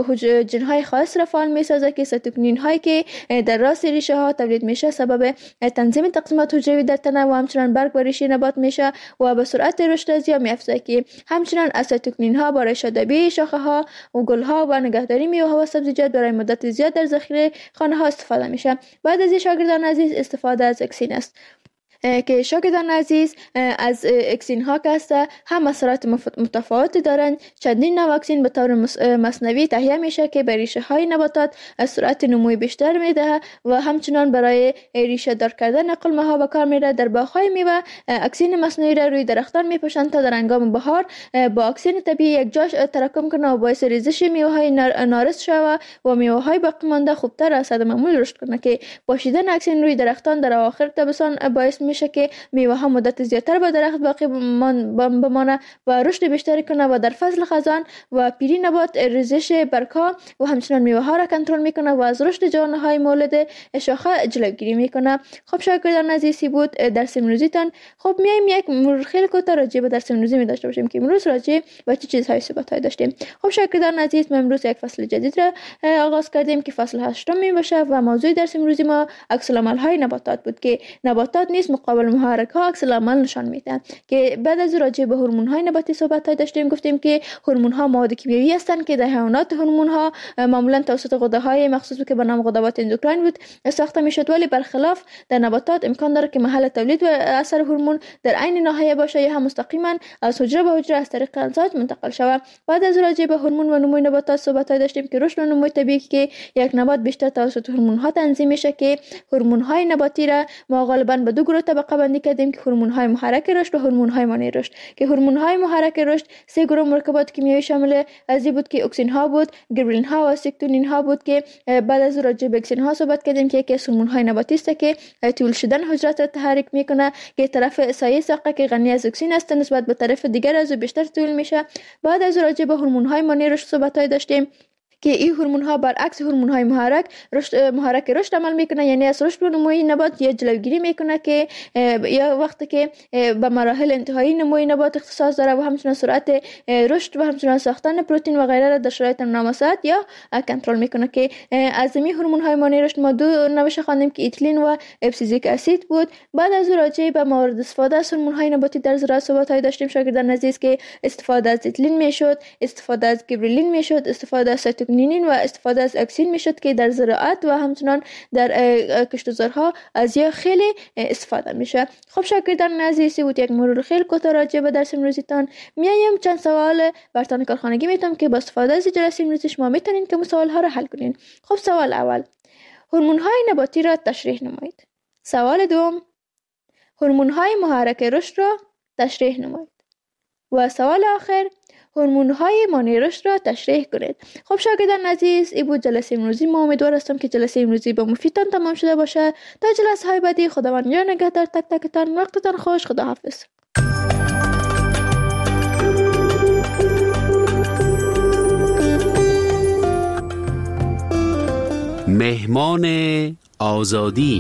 C: جن های خاص را فعال میسازه که سایتوکینین هایی که در راس ریشه ها تولید میشه سبب تنظیم تقسیمات حجروی در تنه و همچنین برگ و ریشه نبات میشه و به سرعت رشد ازیا می‌افزاید که همچنین از سایتوکینین ها برای شادابی شاخه ها و گل ها و نگهداری میوه ها و سبزیجات برای مدت زیاد در ذخیره خانه ها استفاده میشه. بعد از شاگردان عزیز استفاده از اکسین است که شاگردان عزیز از اکسین ها که است هم اثرات متفاوتی دارند. چندین نوع اکسین به طور مصنوعی تهیه میشه که به ریشه های نباتات سرعت نموی بیشتر میده و همچنان برای ریشه دار کردن قلمه ها به کار میره. در باغ های میوه اکسین مصنوعی را روی درختان میپوشند تا در هنگام بهار با اکسین طبیعی یک جا تراکم کنه و باعث ریزش میوه های نارس شود و میوه های باقی مانده خوبتر از حد معمول رشد کنه که پاشیدن اکسین روی درختان در اواخر تابستان باعث میشه که میوه ها مدت زیادتر به درخت باقی بمانه و رشد بیشتری کنه و در فصل خزان و پیری نبات ریزش برگ‌ها و همچنین میوه ها را کنترل میکنه و از رشد جوانه های مولد شاخه جلوگیری میکنه. خب شاگردان عزیزی بود درس امروزیتان. خب میایم یک مرور خیلی کوتاه راجع به درس امروزی می داشته باشیم که امروز راجع به چه چیزهای صحبت داشتیم. خب شاگردان عزیز ما امروز یک فصل جدید را آغاز کردیم که فصل 8 می باشه و موضوع درس امروزی ما عکس العمل های نباتات بود که نباتات نیز مقابل محرک ها عکس العمل نشان میدن. که بعد از راجع به هورمون های نباتی صحبت داشتیم. گفتیم که هورمون ها مواد کیمیایی هستند که در حیوانات هورمون ها معمولا توسط غده های مخصوص که به نام غدوات اندوکراین بود ساخته میشد، ولی برخلاف در نباتات امکان داره که محل تولید و اثر هورمون در عین ناحیه باشه یا هم مستقیما از حجره به حجره از طریق امزاج منتقل شود. بعد از راجع به هورمون و نمو نباتات صحبت داشتیم که رشد و نمو طبیعی که یک نبات بیشتر توسط هورمون ها تنظیم میشه که هورمون های نباتی را ما غالبا به دو گروه طبقه بندی کردیم که هورمون های محرک رشد و هورمون های مانع رشد. که هورمون های محرک رشد سه گروه مرکبات کیمیایی شامل از بود که اکسین ها بود، گبرلین ها و سیکتونین ها بود که بعد از راجع به اکسین ها صحبت کردیم که یکی از هورمون های نباتی است که طول شدن حجرات را تحریک میکنه که طرف سایه ساقه که غنی از اکسین است نسبت به طرف دیگر از بیشتر طول میشه. بعد از راجع به هورمون های مانع رشد صحبت داشتیم که این هورمون ها برعکس هورمون های محرک رشد عمل میکنه، یعنی از رشد و نموی نبات یا جلوگیری میکنه که یا وقتی که به مراحل انتهایی نموی نبات اختصاص داره و همچنین سرعت رشد و همچنین ساختن پروتئین و غیره را در شرایط نامساعد یا کنترل میکنه. که از این هورمون های مانع رشد ما دو نوش خواندیم که ایتیلین و ابسیزیک اسید بود. بعد از راجع به موارد استفاده از هورمون های نباتی در زراعت صحبت داشتیم شاگردان عزیز که استفاده از ایتیلین میشد، استفاده از گبرلین میشد، استفاده از سایتوکینین و استفاده از اکسین میشد که در زراعت و همچنان در کشت و زارها از یا خیلی استفاده میشه. خب شاگردان عزیزی بود یک مرور خیلی کوتاه راجع به درس امروزیتان. میایم چند سوال برتان کارخانگی میتونم که با استفاده از جلسه امروزی شما میتونین که سوال ها را حل کنین. خب سوال اول، هورمون های نباتی را تشریح نمایید. سوال دوم، هورمون های محرک رشد را تشریح نمایید. و سوال آخر، هورمون های مانع رشد را تشریح کنید. خب شاگردان عزیز این بود جلسه امروزی. ما امیدوار هستم که جلسه امروزی با مفیدتان تمام شده باشه. تا جلسه های بعدی خداوند یار نگهدار تک تکتان. وقتتان خوش. خداحافظ.
D: مهمان آزادی.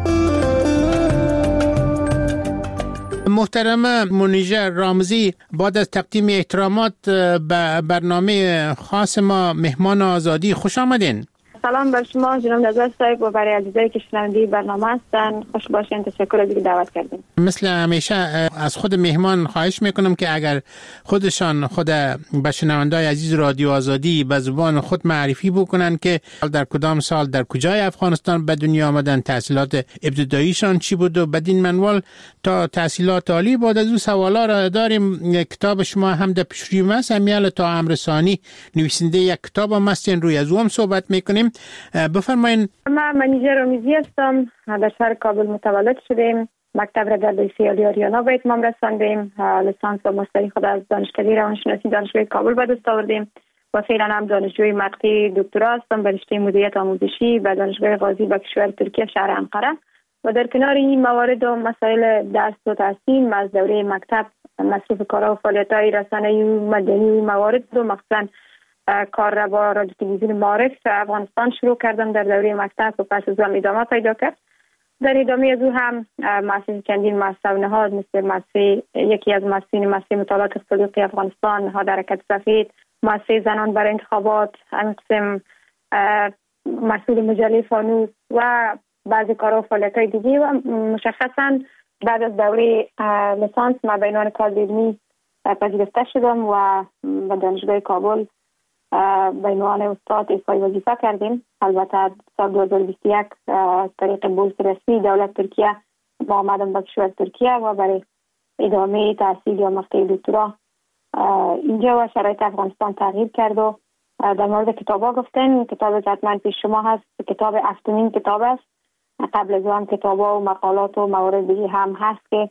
E: محترم منیژه رامزی، بعد از تقدیم احترامات به برنامه خاص ما مهمان آزادی خوش آمدین.
F: سلام بر شما جناب نظر صاحب و برای عزیزایی که شنونده برنامه هستن. خوش باشین. تشکر از اینکه دعوت کردین.
E: مثل همیشه از خود مهمان خواهش میکنم که اگر خودشان به شنونده‌های عزیز رادیو آزادی به زبان خود معرفی بکنن که در کدام سال در کجای افغانستان به دنیا آمدن، تحصیلات ابتداییشان چی بود و بدین منوال تا تحصیلات عالی. بعد از او سوالا را داریم. کتاب شما هم در پیشروی است، امیال تا امرسانی نویسنده یک کتاب هم هستین، روی از او هم صحبت میکنیم. بفرمایید.
F: من منیژه رامزی هستم. در شهر کابل متولد شدیم. مکتب را در لیسه آریانا به اتمام رساندیم. لیسانس و ماستری خود از دانشکده روانشناسی دانشگاه کابل به دست آوردیم و فعلا هم دانشجوی مقطع دکترا هستم به رشته مدیریت آموزشی به دانشگاه غازی به کشور ترکیه شهر انقره. و در کنار این موارد و مسائل درس و تحصیل از دوره مکتب مصروف کارها و فعالیت‌های رسانه‌ای و مدنی و موارد رو مخصوصا کار را با رادیو تلویزیون معارف افغانستان شروع کردم در دوره مکتب و پس از آن ادامه پیدا کرد. در ادامه از او هم مؤسسه چندین مؤسسه و نهاد مثل یکی از مؤسسین مؤسسه مطالعات اقتصادی افغانستان، نهاد حرکت سفید، مؤسسه زنان برای انتخابات، همین قسم مسئول مجله فانوس و بعضی کارها و فعالیت‌های دیگه. و مشخصاً بعد از دوره لیسانس ما به عنوان کادر علمی پذیرفته شدم و به دانشگاه کابل به عنوان استاد ایفای وظیفه کردیم. البته سال 2021 طریق بورس رسمی دولت ترکیه با آمدم به کشور ترکیه و برای ادامه تحصیل یا مقطع دکترا اینجا و شرایط افغانستان تغییر کرد. و در مورد کتابا گفتن، کتاب حتما پیش شما هست، کتاب هفتمین کتاب است. قبل از آن کتابا و مقالات و موارد دیگه هم هست که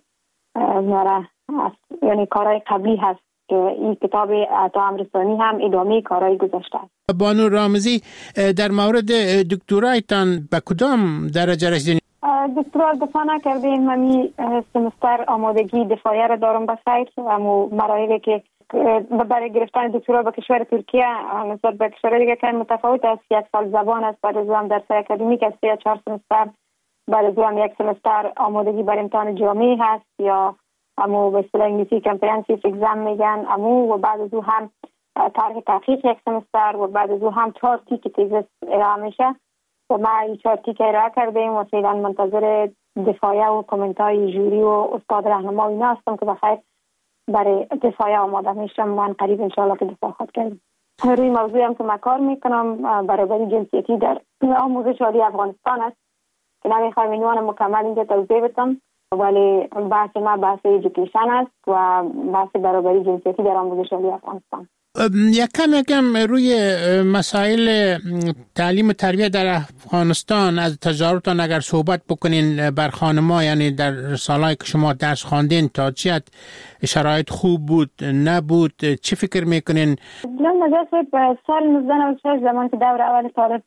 F: یعنی کارهای قبلی هست که این کتاب اتهام رسانی هم ادامه کارهای گذشته است.
E: بانو رامزی، در مورد دکترایتان به کدام درجه رسیدین؟
F: دکترا دفاع نکردیم. همی سمستر آمادگی دفاعیه را دارم به خیر. اما مراحلی که برای گرفتن دکترا به کشور ترکیه نسبت به کشور دیگه که متفاوت است. 1 سال زبان است، بعد از آن درس اکادمیک است، یا 4 سمستر، بعد از آن 1 سمستر آمادگی برای امتحان جامعه هست یا امو به اصطلاح انگلیسی کامپریهنسیو اگزم میگن امو، و بعد از او هم طرح تحقیق 1 سمستر و بعد از او هم 4 تیک تیزس ارائه میشه و ما این 4 تیک ارائه کردیم و فعلا منتظر دفاعیه و کامنت‌های جوری و استاد راهنما اینا هستم که بخیر برای دفاعیه آماده میشم. من قریب انشاءالله که دفاع خود کردم. روی موضوعی هم که من کار میکنم برابری جنسیتی در آموزش عالی افغانستان است که نمیخوایم عنوان مکمل اینجا توضیح بدم، ولی بحث ما بحث ایژوکیشن است و بحث برابری جنسیتی در آموزش عالی افغانستان.
E: یکم روی مسائل تعلیم و تربیت در افغانستان از تجاربتان اگر صحبت بکنین بر خانم‌ها، یعنی در سالهایی که شما درس خواندین تا چی شرایط خوب بود نبود، چی فکر میکنین؟
F: من نظر سال 1996 زمان که دور اول طالب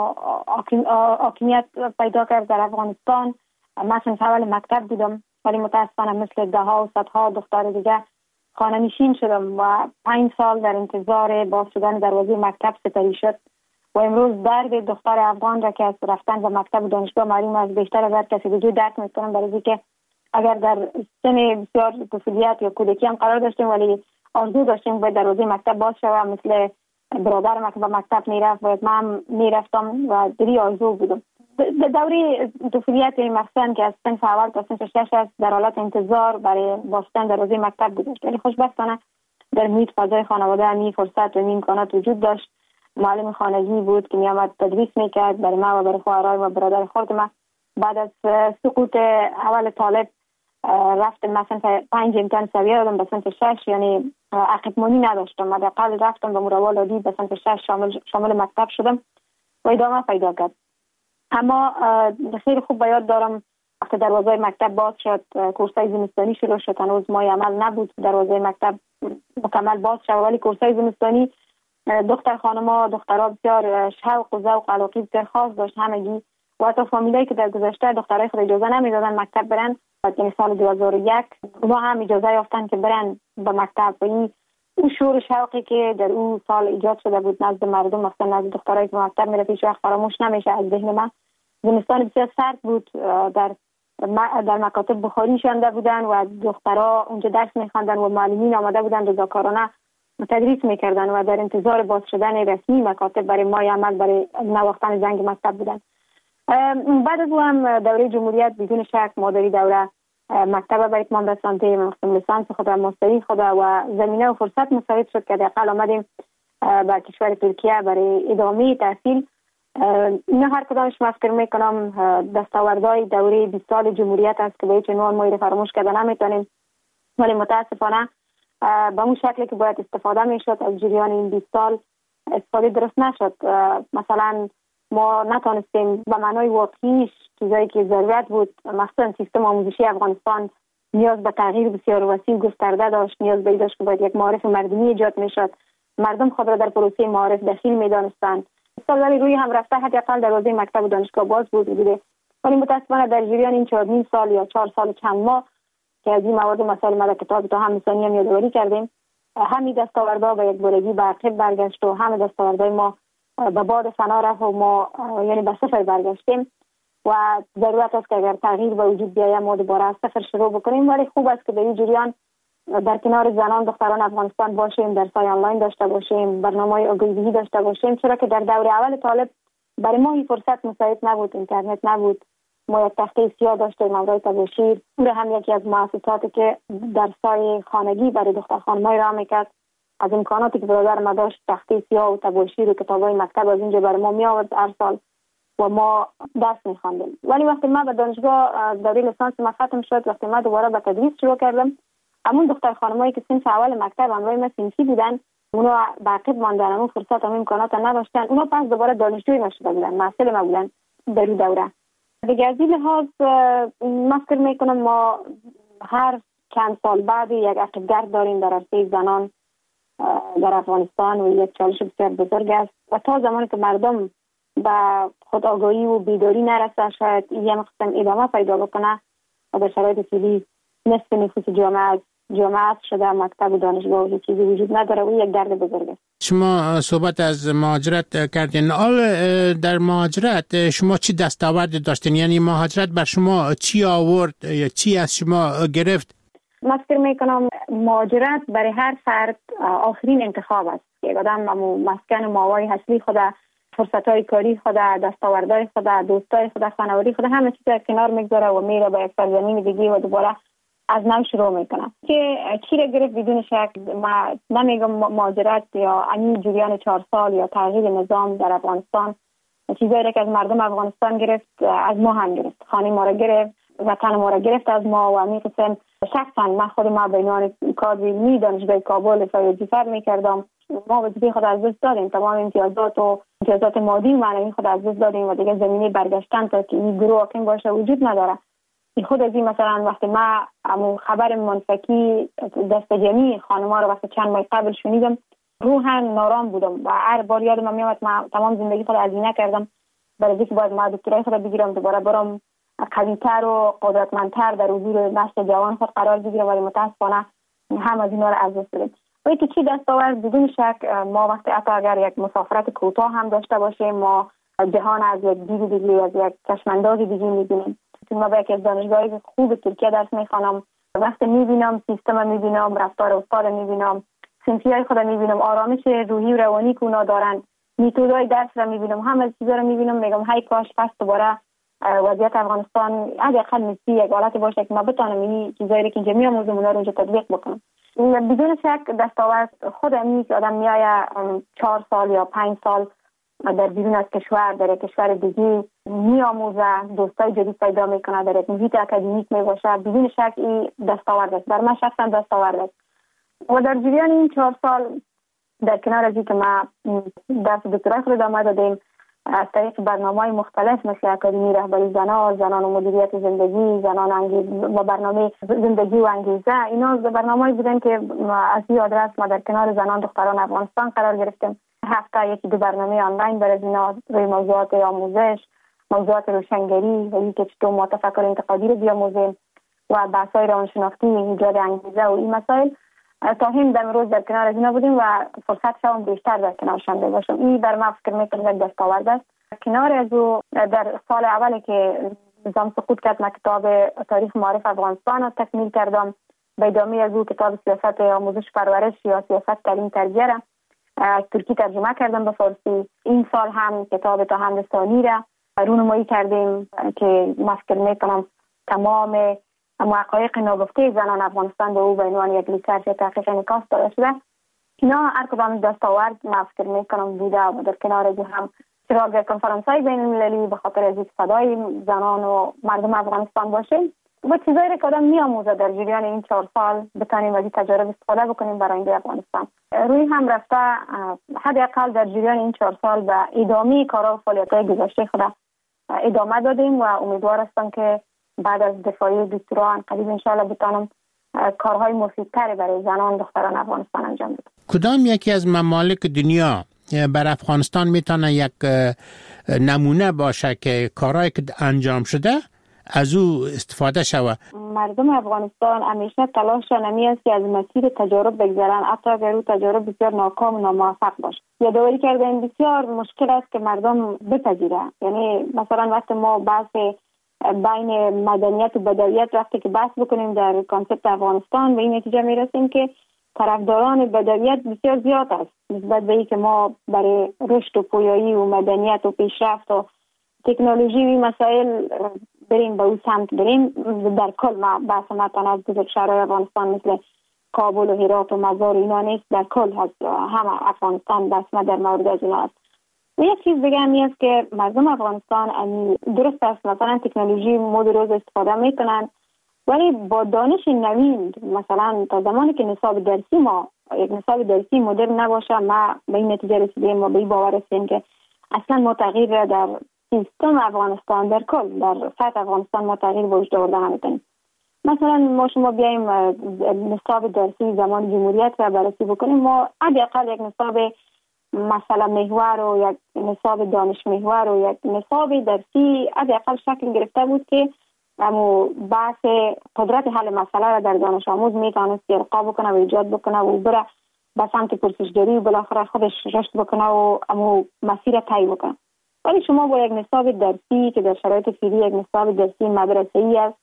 F: حاکمیت پیدا کرد در افغانستان، مثلا اول مکتب بودم ولی متاسفانه مثل دهها و صدها دختر دیگه خانه نشین شدم و 5 سال در انتظار باز شدن دروازه مکتب سپری شد و امروز درد دختر افغان را که از رفتن به مکتب و دانشگاه معلوم از بیشتر از هر کسی دیگه درک میکنم، برای اینکه اگر در سن بسیار طفولیت یا کودکی هم قرار داشتیم ولی آرزو داشتیم باید دروازه مکتب باز شود، مثل برادر من که به مکتب میرفت باید من میرفتم و دری آرزو بودم. در دوره طفولیت مثلا که از صنف اول تا صنف 6 است در حالت انتظار برای بستن دروازه مکتب گذاشت، ولی خوشبختانه در محیط فضای خانواده همین فرصت و این امکانات وجود داشت. معلم خانگی بود که میامد تدریس میکرد برای ما و برای خواهرای و برادر خود ما. بعد از سقوط اول طالب رفتم مثلا 5 امتحان سویه دادم به صنف 6، یعنی عقب‌مانی نداشتم، حداقل رفتم به مروال عالی به صنف 6 شامل مکتب شدم و ادامه پیدا کرد. اما خیلی خوب به یاد دارم وقتی دروازه مکتب باز شد، کورسای زمستانی شروع شد، هنوز ماه عمل نبود دروازه مکتب مکمل باز شد، ولی کورسای زمستانی دختر خانما دخترها بسیار شوق و ذوق و علاقه بسیار خاص داشت همگی و حتی فامیلایی که در گذشته دخترای خود اجازه نمیدادن مکتب برن، یعنی سال 2001 ما هم اجازه یافتن که برن به مکتب و این شور شوقی که در اون سال ایجاد شده بود نزد مردم، مثلا نزد دخترایی که مکتب میره هیچ وقت فراموش نمیشه از ذهن من. زمستان بسیار سرد بود، در مکاتب بخاری شانده بودن و دخترها اونجا درس میخواندن و معلمین آمده بودن رضاکارانه تدریس میکردن و در انتظار باز شدن رسمی مکاتب برای ماه عمل برای نواختن زنگ مکتب بودن. بعد از اون هم دوره جمهوریت بدون شک مادری دوره مکتب به اتمام رسانده مقسم لیسانس خود و ماستری خود و زمینه و فرصت مساعد شد که حداقل آمدیم به کشور ترکیه برای ادامه تحصیل. اینا هر کدامش من فکر میکنم دستاوردهای دوره 20 سال جمهوریت است که به هیچ عنوان ما فراموش کرده نمیتونیم، ولی متاسفانه به اون شکلی که باید استفاده میشد از جریان این 20 سال استفاده درست نشد. مثلا ما نتونستیم به معنای واقعیش چیزایی که ضرورت بود، مثلا سیستم آموزشی افغانستان نیاز به تغییر بسیار وسیع گسترده داشت، نیاز به داشت که باید یک معارف مردمی ایجاد میشد مردم خود را در پروسه معارف دخیل می‌دانستند. سال روی هم رفته حداقل دروازه مکتب و دانشگاه باز بوده، ولی متاسفانه در جریان این 4 سال یا 4 سال چند ماه که از این مواد و مسائل ما در کتاب تا هم ثانی هم یادآوری کردیم، همین دستاوردها به یک بارگی به عقب برگشت و همه دستاوردهای ما به باد فنا رفت و ما یعنی به صفر برگشتیم و ضرورت است که اگر تغییر به وجود بیاید ما دوباره از صفر شروع بکنیم. ولی خوب است که در این جریان در کنار زنان دختران افغانستان باشیم، درس‌های آنلاین داشته باشیم، برنامه‌های آگاهی‌دهی داشته باشیم، چرا که در دور اول طالب برای ما این فرصت مساعد نبود، اینترنت نبود، ما یک تخته سیاه داشتیم مورد تبشیر، اون هم یکی از مؤسساتی که درس‌های خانگی برای دختر خانم‌ها را میکرد. از امکاناتی که برادر ما داشت تخته سیاه و تبشیر و کتاب‌های مکتب از اینجا برای ما می‌آورد هر سال و ما درس می‌خواندیم. ولی وقتی ما به دانشگاه دوره لیسانس ما ختم شد، وقتی ما دوباره به تدریس شروع کردم، همون دختر خانمایی که صنف اول مکتب همراه ما صنفی بودن، اونا باقی ماندن، اون فرصت هم امکانات نداشتن، اونا پس دوباره دانشجوی ما شده بودن، محصل ما بودن در این دوره. دیگه از این لحاظ من فکر میکنم ما هر چند سال بعد یک عقب‌گرد داریم در عرصه زنان در افغانستان و یک چالش بسیار بزرگ است و تا زمانی که مردم به خود آگاهی و بیداری نرسه شاید این قسم ادامه پیدا بکنه و در شرایط فعلی نصف نفوس جامعه شده مکتب و دانشگاه و هیچ چیزی وجود نداره و یک درد بزرگ است.
E: شما صحبت از مهاجرت کردین. در مهاجرت شما چی دستاورد داشتین؟ یعنی مهاجرت بر شما چی آورد یا چی از شما گرفت؟
F: من فکر میکنم مهاجرت برای هر فرد آخرین انتخاب است که آدم مسکن ماوای اصلی خود، فرصت‌های کاری خود، دستاوردهای خود، دوستای خود، خانوادگی خود همه چیز کنار میگذاره و میره به یک سرزمین دیگه و دوباره از نو شروع میکنم که چی را گرفت بدون شک. ما نمیگم مهاجرت یا این جریان 4 سال یا تغییر نظام در افغانستان چیزایی که از مردم افغانستان گرفت از ما هم گرفت، خانه ما را گرفت، وطن ما را گرفت از ما و همین قسم شخصا من خود ما به عنوان کادر دانشگاه کابل وظیفه میکردم، ما وظیفه خود از دست دادیم، تمام امتیازات مادی و معنوی خود از دست دادیم و دیگه زمینه برگشتن تا که این گروه حاکم باشه وجود نداره. خود از این مثلا وقتی ما خبر منفکی دست جمعی خانم‌ها رو وقتی چند ماه قبل شنیدم روحاً نارام بودم و هر بار یادم میاد من تمام زندگی خود هزینه کردم برای اینکه باید ما دکترای خود بگیرم دوباره برام قوی‌تر و قدرتمندتر در حضور نسل جوان خود قرار بگیرم، ولی متاسفانه هم از اینا رو از دست دادیم. ولی که چی دستاورد بدون شک ما وقتی اگر یک مسافرت کوتاه هم داشته باشیم ما جهان از یک دید دیگه از یک چشمانداز دیگه می‌بینیم. ما به یکی از دانشگاه‌های خوب ترکیه درس می‌خوانم، وقتی می‌بینم سیستم می‌بینم، رفتار استاد می‌بینم، صنفی‌های خود می‌بینم، آرامش روحی و روانی که اونا دارن، میتودهای درس را می‌بینم، همه چیزا رو می‌بینم، میگم هی کاش پس دوباره وضعیت افغانستان حداقل مثل یک حالت باشه که ما بتونم این چیزایی که اینجا می‌آموزم اونا رو اینجا تطبیق بکنم. بدون شک دستاورد خود اینی که آدم میآید 4 سال یا 5 سال در بیرون از کشور در کشور دیگه میآموزه، دوستای جدید پیدا میکنه، در یک محیط اکادمیک میباشه، بدون شک این دستاورد است. برای من شخصا دستاورد است. و در جریان این 4 سال در کنار از اینکه ما درس دکترای خود ادامه دادیم از طریق برنامه‌های مختلف مثل اکادمی رهبری زنان و مدیریت زندگی، و برنامه زندگی و انگیزه، اینا برنامه‌ای بودن که از این آدرس ما در کنار زنان دختران افغانستان قرار گرفتیم. هفته 1-2 برنامه آنلاین برای اینا روی موضوعات آموزش، موضوعات روشنگری و اینکه چطور ما تفکر انتقادی رو بیاموزیم و بحث‌های روانشناختی، ایجاد انگیزه و این مسائل تا هم در روز در کنار از اینا بودیم و فرصت شام بیشتر در کنارشان باشم. این بر ما فکر می‌کنم یک دستاورد است. کنار از او در سال اولی که نظام سقوط کرد من کتاب تاریخ معارف افغانستان رو تکمیل کردم. به ادامه از او کتاب سیاست آموزش پرورش یا سیاست تعلیم تربیه را از ترکی ترجمه کردم به فارسی. این سال هم کتاب تا هم ثانی را رونمایی کردیم که من فکر می‌کنم تمام حقایق ناگفته زنان افغانستان به او به عنوان یک ریسرچ تحقیق انعکاس داده شده. اینا هر کدام دستاورد من فکر می‌کنم بوده و در کنار از هم چراغ کنفرانس‌های بین‌المللی به خاطر از صدای زنان و مردم افغانستان باشه و چیزایی که آدم می‌آموزه در جریان این 4 سال بتونیم از این تجارب استفاده بکنیم برای آینده افغانستان. روی هم رفته حداقل در جریان این 4 سال به ادامه کارها و فعالیت‌های گذشته خود ادامه دادیم و امیدوار هستم که بعد از دفاعی دکترا قریب انشاءالله بتونم کارهای مفیدتری برای زنان دختران افغانستان انجام بدم.
E: کدام یکی از ممالک دنیا بر افغانستان میتونه یک نمونه باشه که کارهایی که انجام شده از او استفاده شود؟
F: مردم افغانستان همیشه تلاششان همی است که از مسیر تجارب بگذرن، حتی اگر او تجارب بسیار ناکام و ناموفق باشه. یادآوری کردن بسیار مشکل است که مردم بپذیره. یعنی مثلا وقتی ما بحث بین مدنیت و بدویت وقتی که بحث بکنیم در کانسپت افغانستان، به این نتیجه میرسیم که طرفداران بدویت بسیار زیاد است نسبت به اینکه ما برای رشد و پویایی و مدنیت و پیشرفت و تکنولوژی و مسائل بریم به اون سمت بریم. در کل ما بحث مثلا از بزرگ شهرهای افغانستان مثل کابل و هرات و مزار اینا نیست، در کل هست، همه افغانستان بسمه در مورد از اینا است. و یک چیز دیگه همی است که مردم افغانستان درست است مثلا تکنولوژی مد روز استفاده میکنن، ولی با دانش نوین مثلا تا زمانی که نصاب درسی ما یک نصاب درسی مدرن نباشه، ما به این نتیجه رسیدیم، ما به این باور رسیدیم که اصلا ما تغییر در سیستم افغانستان در کل در سطح افغانستان ما تغییر وجود آورده نمیتونیم. مثلا ما شما بیایم نصاب درسی زمان جمهوریت را بررسی بکنیم، ما حداقل یک نصاب مثلا محور و یک نصاب دانش محور و یک نصاب درسی حداقل شکل گرفته بود که امو بحث قدرت حل مسئله را در دانش آموز میتونست ارقا بکنه و ایجاد بکنه و بره به سمت پرسشگری و بالاخره خودش رشد بکنه و امو مسیر طی بکنه. ولی شما با یک نصاب درسی که در شرایط فعلی یک نصاب درسی مدرسه‌ای است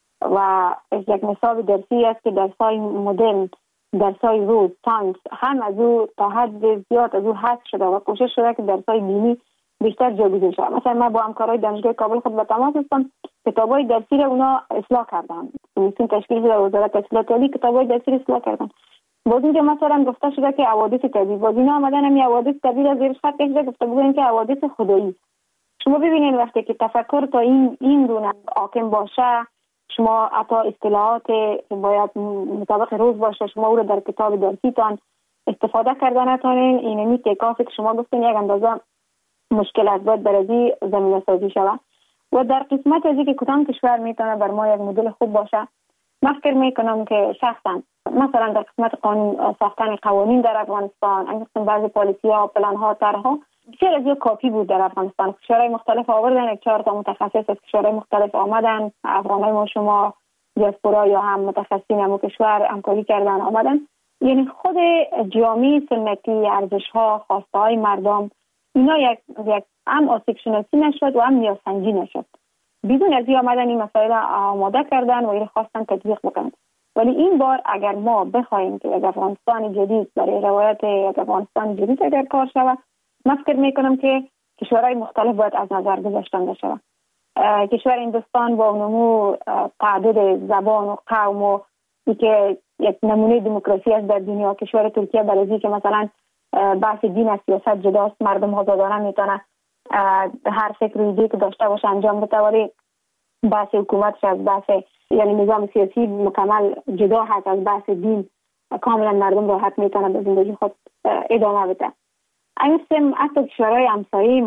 F: و یک نصاب درسی است که درس‌های مدرن، درس‌های روز، ساینس هم از او تا حد زیاد از او حذف شده و کوشش شده که درس‌های دینی بیشتر جایگزین شود. مثلا ما با همکارای دانشگاه کابل خود به تماس هستم، کتابای درسی را اونا اصلاح کردن. کمیسیون تشکیل شده وزارت اطلاعات عالی کتابای درسی را اصلاح کردن. باز اینجا مثلا گفته شده که حوادث طبیعی، باز اینا آمدن هم حوادث طبیعی را زیر خط کشیده گفته بودن که حوادث خدایی. شما ببینید وقتی که تفکر تا این دونه حاکم باشه، شما حتی اصطلاحات باید مطابق روز باشه، شما او را در کتاب درسیتان استفاده کردن نتونین، اینمی تکافی که شما گفتین یک اندازه مشکل است، باید برازی زمینه سازی شود. و در قسمت از اینکه کدام کشور میتونه بر ما یک مدل خوب باشه، من فکر میکنم که شخصا مثلا در قسمت قانون ساختن قوانین در افغانستان، انگشتن بعضی پالیسی ها، پلان ها، طرحها بسیار از یک کافی بود در افغانستان. کشورهای مختلف آوردن، یک 4 تا متخصص از کشورهای مختلف آمدن، افغانای ما شما دیاسپورا یا هم متخصصین همون کشور همکاری کردن آمدن. یعنی خود جامعه سنتی، ارزش ها، خواسته های مردم اینا یک هم آسیب شناسی نشد و هم نیازسنجی نشد. بدون از این آمدن این مسائل آماده کردن و این خواستن تطبیق بکنن. ولی این بار اگر ما بخوایم که یک افغانستان جدید برای روایت یک افغانستان جدید اگر کار شود، من فکر میکنم که کشورهای مختلف باید از نظر گذاشتن بشه. کشور هندوستان با نمو تعدد زبان و قوم و که یک نمونه دموکراسی است در دنیا، کشور ترکیه برای که مثلا بحث دین از سیاست جداست، مردم آزادانه میتونه هر فکر و ایده که داشته باشه انجام بده، ولی بحث حکومتش از بحث یعنی نظام سیاسی مکمل جدا هست از بحث دین، کاملا مردم راحت میتونه به زندگی خود ادامه بده. این حتی کشورهای همسایه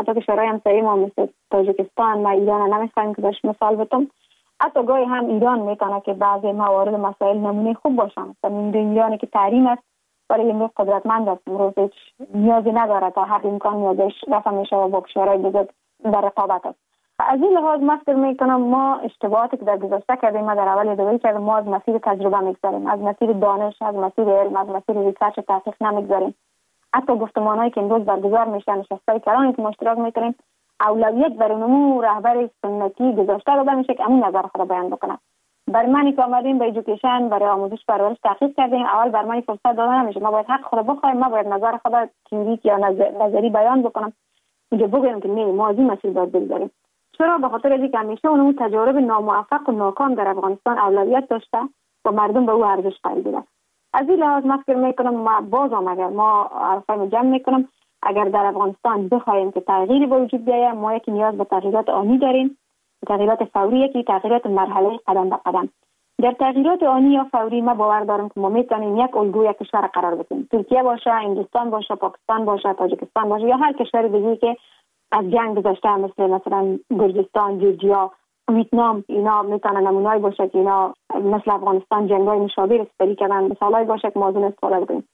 F: ما مثل تاجیکستان و ایران نمیخوایم که باش مثال بتم، حتی گاهی هم ایران میتونه که بعضی موارد مسائل نمونه خوب باشن. مثلا ایرانی که تحریم است ولی امروز قدرتمند است، امروز هیچ نیازی نداره تا هر امکان نیازش رفع میشه و با کشورهای دیگه در رقابت است. از این لحاظ من فکر میکنم ما اشتباهاتی که در گذشته کردیم، ما در اول یادآوری کردیم، ما از مسیر تجربه میگذاریم، از مسیر دانش، از مسیر علم، از مسیر ریسرچ و تحقیق نمیگذاریم. حتی گفتمانایی که امروز برگزار میشن، نشستای کلانی که ما اشتراک میکنیم، اولویت بر اونمو رهبر سنتی گذاشته داده میشه که همون نظر خود بیان بکنه. بر منی که آمدیم به ایژوکیشن برای آموزش پرورش تحقیق کردیم، اول بر منی فرصت داده نمیشه، ما باید حق خود بخوایم، ما باید نظر خود تئوریک یا نظری بیان بکنم، اینجا بگیم که نه ما از این مسیر باید بگذاریم. چرا؟ به خاطر اینکه همیشه اون تجارب ناموفق و ناکام در افغانستان اولویت داشته و مردم به او ارزش قائل بودن. از این لحاظ من فکر میکنم ما بازم اگر ما حرفای جمع میکنم، اگر در افغانستان بخوایم که تغییری به وجود بیاید، ما یک نیاز به تغییرات آنی داریم، تغییرات فوری، یکی تغییرات مرحله قدم به قدم. در تغییرات آنی یا فوری ما باور دارم که ما میتونیم یک الگوی کشور قرار بدیم، ترکیه باشه، هندوستان باشه، پاکستان باشه، تاجیکستان باشه یا هر کشور دیگه‌ای که از جنگ گذشته مثلا گرجستان، جورجیا، ویتنام، اینا میتونن نمونه‌ای باشه که اینا مثل افغانستان جنگ‌های مشابه سپری کردن، مثالای باشه که موضوع استفاده کنیم.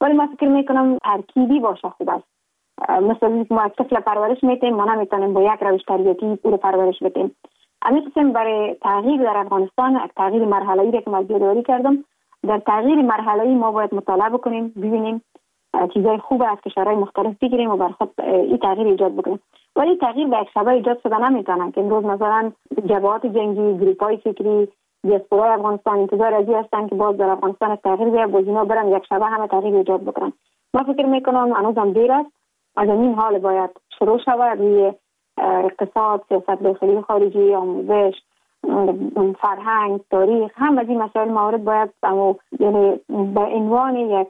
F: ولی من فکر میکنم ترکیبی باشه خوب است. مثل اینکه ما طفل پرورش میتیم، ما نمیتونیم با یک روش تربیتی او رو پرورش بدیم. همین قسم برای تغییر در افغانستان، یک تغییر مرحله‌ای که من یادآوری کردم، در تغییر مرحله‌ای ما باید مطالعه بکنیم، ببینیم چیزای خوب از کشورهای مختلف بگیریم و بر خود این تغییر ایجاد بکنیم. ولی تغییر به یک شبه ایجاد شده نمیتونه که امروز مثلا جبهات جنگی، گروپ‌های فکری، دیاسپورای افغانستان انتظار ازی هستن که باز در افغانستان تغییر بیاد، باز اینا برن یک شبه همه تغییر ایجاد بکنن. من فکر میکنم هنوزم دیر است. از این حال باید شروع شود روی اقتصاد، سیاست داخلی خارجی، آموزش، فرهنگ، تاریخ، هم از این مسائل موارد باید یعنی به عنوان یک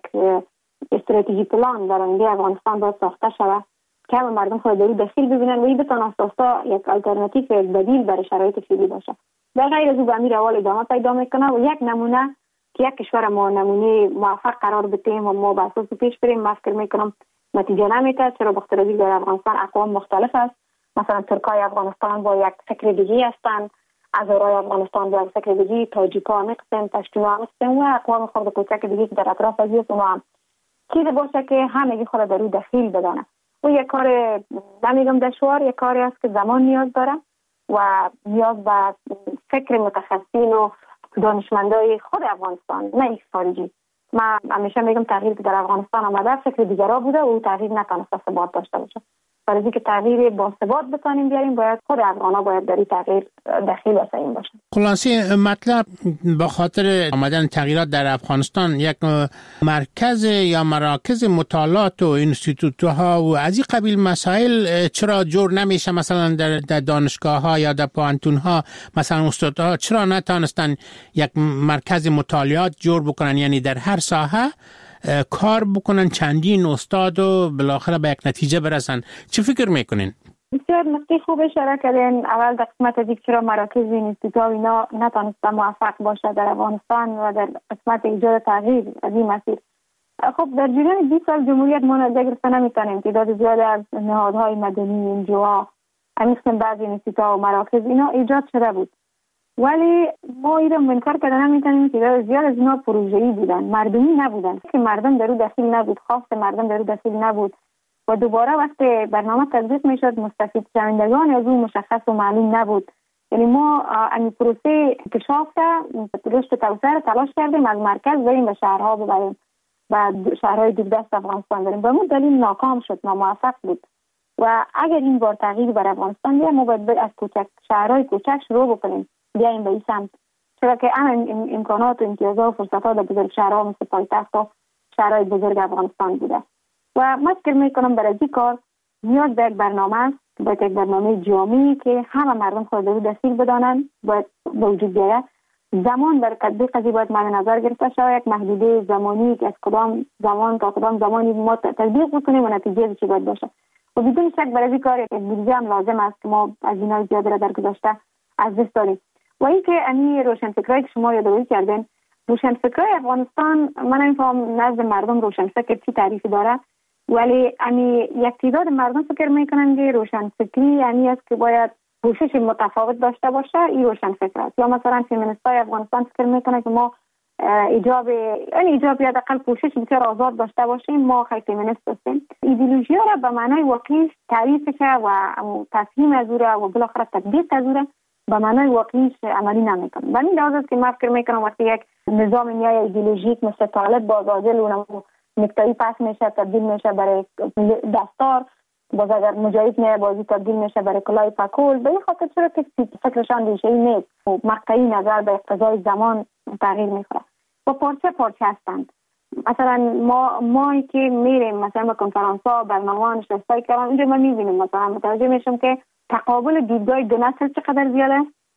F: استراتژی پلان در آینده افغانستان باید ساخته شود که همه مردم خود در داخل ببینن و این بتونه اساسا یک آلترناتیو، یک بدیل برای شرایط فعلی باشه. در غیر از او به امیر اول ادامه پیدا میکنه و یک نمونه که یک کشور ما نمونه موفق قرار بدیم و ما به اساس پیش بریم، من فکر میکنم نتیجه نمیده. چرا بخاطر در افغانستان اقوام مختلف است. مثلا ترکای افغانستان با یک فکر دیگه هستند، هزارای افغانستان با یک فکر دیگه، تاجیکا هم قسم، پشتونا هم قسم و اقوام خود کوچک دیگه که در اطراف از اونا هم چیزی باشه که همگی خود در او دخیل بدانه. و یک کار نمیگم دشوار، یک کاری است که زمان نیاز داره و نیاز به فکر متخصصین و دانشمندای خود افغانستان، نه یک خارجی. من همیشه میگم تغییر که در افغانستان آمده فکر دیگرا بوده و او تغییر نتونسته ثبات داشته باشه. برای اینکه تغییر با ثبات بتونیم بیاریم باید خود افغانا باید در این تغییر دخیل و سعیم باشه.
E: خلاصه مطلب به خاطر آمدن تغییرات در افغانستان یک مرکز یا مراکز مطالعات و انستیتوت‌ها و از این قبیل مسائل چرا جور نمیشه؟ مثلا در دانشگاه‌ها یا در پوهنتون‌ها مثلا استادها چرا نتونستن یک مرکز مطالعات جور بکنن، یعنی در هر ساحه کار بکنن، چندین استاد و بالاخره به یک نتیجه برسن؟ چه فکر میکنین؟
F: بسیار نکته خوب اشاره کردین. اول در قسمت دیگه چرا مراکز اینستیتوت اینا نتونسته موفق باشه در افغانستان و در قسمت ایجاد تغییر از این مسیر. خب در جریان 20 سال جمهوریت ما نتیجه گرفته نمیتونیم. تعداد زیاد از نهادهای مدنی، انجوها، همین بعضی اینستیتوت و مراکز اینا ایجاد شده بود، ولی ما اینا منکر کردن نمیتونیم که زیاد از اینا پروژه‌ای بودن، مردمی نبودن، که مردم درو دخیل نبود، خواست مردم درو دخیل نبود و دوباره وقتی برنامه تطبیق میشد مستفید شوندگان از اون مشخص و معلوم نبود. یعنی ما این پروسه انکشاف رشد توسعه تلاش کردیم از مرکز بریم به شهرها ببریم و شهرهای دوردست افغانستان بریم، به اون دلیل ناکام شد، ناموفق بود. و اگر این بار تغییر بر افغانستان بیایم ما باید از کوچک شهرهای کوچک شروع بکنیم بیایم به این سمت، چرا که امکانات و امتیازات و فرصت‌ها در بزرگ شهرها مثل پایتخت و شهرهای بزرگ افغانستان بوده و من فکر میکنم برای این کار نیاز به یک برنامه است، باید یک برنامه جامعی که همه مردم خود رو دخیل بدانند باید وجود بیاید. زمان برای تطبیق از این باید مد نظر گرفته شود، یک محدوده زمانی که از کدام زمان تا کدام زمانی ما تطبیق بکنیم و نتیجه چی باید باشه و بدون شک برای این کار یک بودجه هم لازم است که ما از اینا زیاد را در گذشته از دست داریم. و اینکه امی روشنفکرایی که شما یادآوری کردین، روشنفکرای افغانستان من نمی‌فهمم نزد مردم روشنفکر چی تعریفی داره، ولی امی یک تعداد مردم فکر میکنن که روشنفکری یعنی است که باید پوشش متفاوت داشته باشه، این روشنفکر است. یا مثلا فمینیستای افغانستان فکر میکنن که ما ایجاب یا حداقل پوشش بسیار آزاد داشته باشیم، ما خیلی فمینیست هستیم. ایدئولوژی را به معنای واقعی تعریفش و تفهیم از اون و بالاخره تطبیق از اون به معنای واقعیش عملی نمیکنه. و این لحاظ است که من فکر میکنم وقتی یک نظام نیای ایدئولوژیک مثل طالب باز عادل اونم نکتایی پس میشه تبدیل میشه برای دستار، باز اگر مجاهد نه بازی تبدیل میشه برای کلاه پکول، به این خاطر چرا که فکرشان ریشه‌ای نیست و مقطعی نظر به اقتضای زمان تغییر میکنه و پارچه هستند. مثلا ما که میریم مثلا به کنفرانس‌ها برنامه‌ها نشستای کردن اینجا ما میبینیم مثلا متوجه میشم که تقابل دیدگاه دو نسل چقدر زیاده.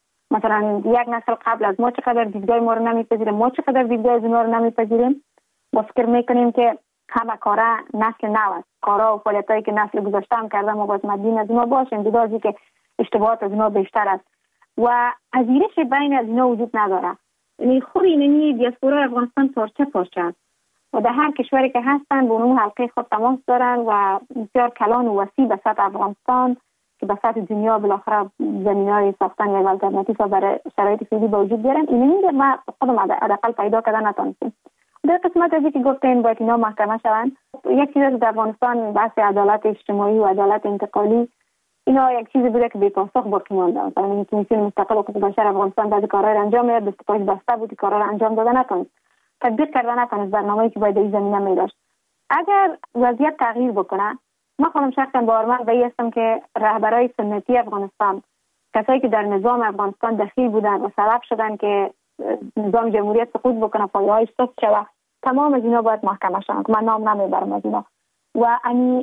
F: مثلا یک نسل قبل از ما چقدر دیدگاه ما رو نمیپذیره، ما چقدر دیدگاه از اونها رو نمیپذیریم. با فکر میکنیم که همه کارا نسل نو است، کارا و فعالیتایی که نسل گذشته هم کرده ما باید مدین از اونها باشیم، دیدازی که اشتباهات از اونها بیشتر است و پذیرش بین از اونها وجود نداره. یعنی خود اینمی دیاسپورای افغانستان پارچه است و در هر کشوری که هستن به اون حلقه خود تماس دارن و بسیار کلان و وسیع به سطح افغانستان که به سطح دنیا بالاخره زمینه‌های ساختن یک آلترناتیو برای شرایط فعلی به وجود بیارن. اینمی ما خودم حداقل پیدا کردن نتونستیم در قسمت از که گفتین باید اینا محکمه شوند، یک چیز در افغانستان بحث عدالت اجتماعی و عدالت انتقالی اینا یک چیز بوده که بی پاسخ باقی مانده. مثلا کمیسیون مستقل حقوق بشر افغانستان بعضی کارها را انجام میداد، دستگاه بسته بود، کارها را انجام داده نتونست، تطبیق کرده نتونست برنامه‌ای که باید در این زمینه می‌داشت. اگر وضعیت تغییر بکنه، من خودم شخصا باورمند به این هستم که رهبرای سنتی افغانستان، کسایی که در نظام افغانستان دخیل بودن و سبب شدن که نظام جمهوریت سقوط بکنه، پایه‌هایش سقوط شود، تمام از اینا باید محکمه شوند. من نام نمیبرم از اینا. و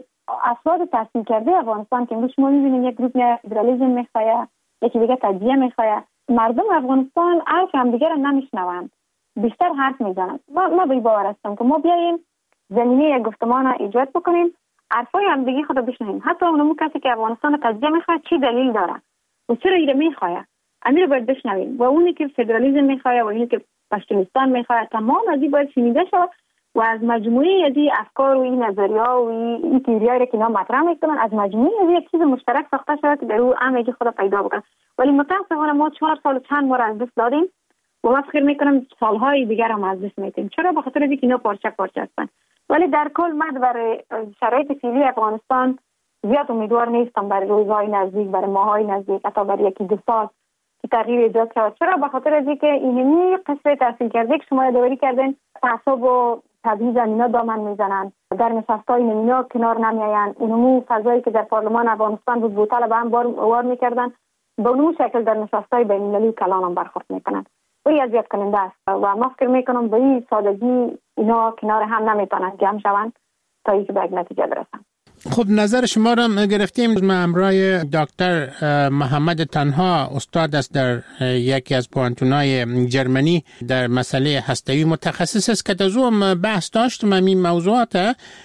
F: افراد تحصیل کرده افغانستان که امروز شما می‌بینید یک گروه لیبرالیسم می‌خواد، یکی دیگه تجزیه می‌خواد، مردم افغانستان حرف هم دیگه را نمیشنوند، بیشتر حرف میزنند. ما به باور هستم که ما بیاییم زمینه یک گفتمان ایجاد بکنیم، حرفای هم دیگه خود بشنویم. حتی اونمو کسی که افغانستان تجزیه می‌خواد چی دلیل داره و چرا اینو می‌خواد، امیر باید بشنویم. و اونی که فدرالیسم می‌خواد و اونی که پشتونستان می‌خواد، تمام از این باید شنیده شود و از مجموعه از این افکار و این نظریه‌ها و این تئوریایی که اینا مطرح می‌کنن، از مجموعه از یک چیز مشترک ساخته شده که در اون همگی خود پیدا بکنه. ولی متأسفانه ما 4 سال چند ماه از دست دادیم و من فکر می‌کنم سال‌های دیگر هم از دست می‌دیم. چرا؟ به خاطر اینکه اینا پارچه هستن. ولی در کل من برای شرایط فعلی افغانستان زیاد امیدوار نیستم برای روزهای نزدیک، برای ماهای نزدیک، حتی برای یکی دو سال که تغییر ایجاد شود. چرا؟ به خاطر اینکه اینمی قصه تحصیل کرده که شما یادآوری کردین، تعصب و تبعیض اینا دامن میزنن، در نشست‌های اینا کنار نمیآیند. اونمو فضایی که در پارلمان افغانستان بود بوتال به هم وار میکردن، به اونمو شکل در نشست‌های بین‌المللی کلان هم برخورد میکنن. و این اذیت کننده است و ما فکر میکنم به این سادگی اینا کنار هم نمیتونن جمع شوند تا اینکه به یک نتیجه برسن.
E: خب نظر شما را گرفتیم. من همراه دکتر محمد تنها استاد است در یکی از پوانتونای جرمنی در مسئله هسته‌ای، متخصص است که از او بحث داشتم این موضوعات.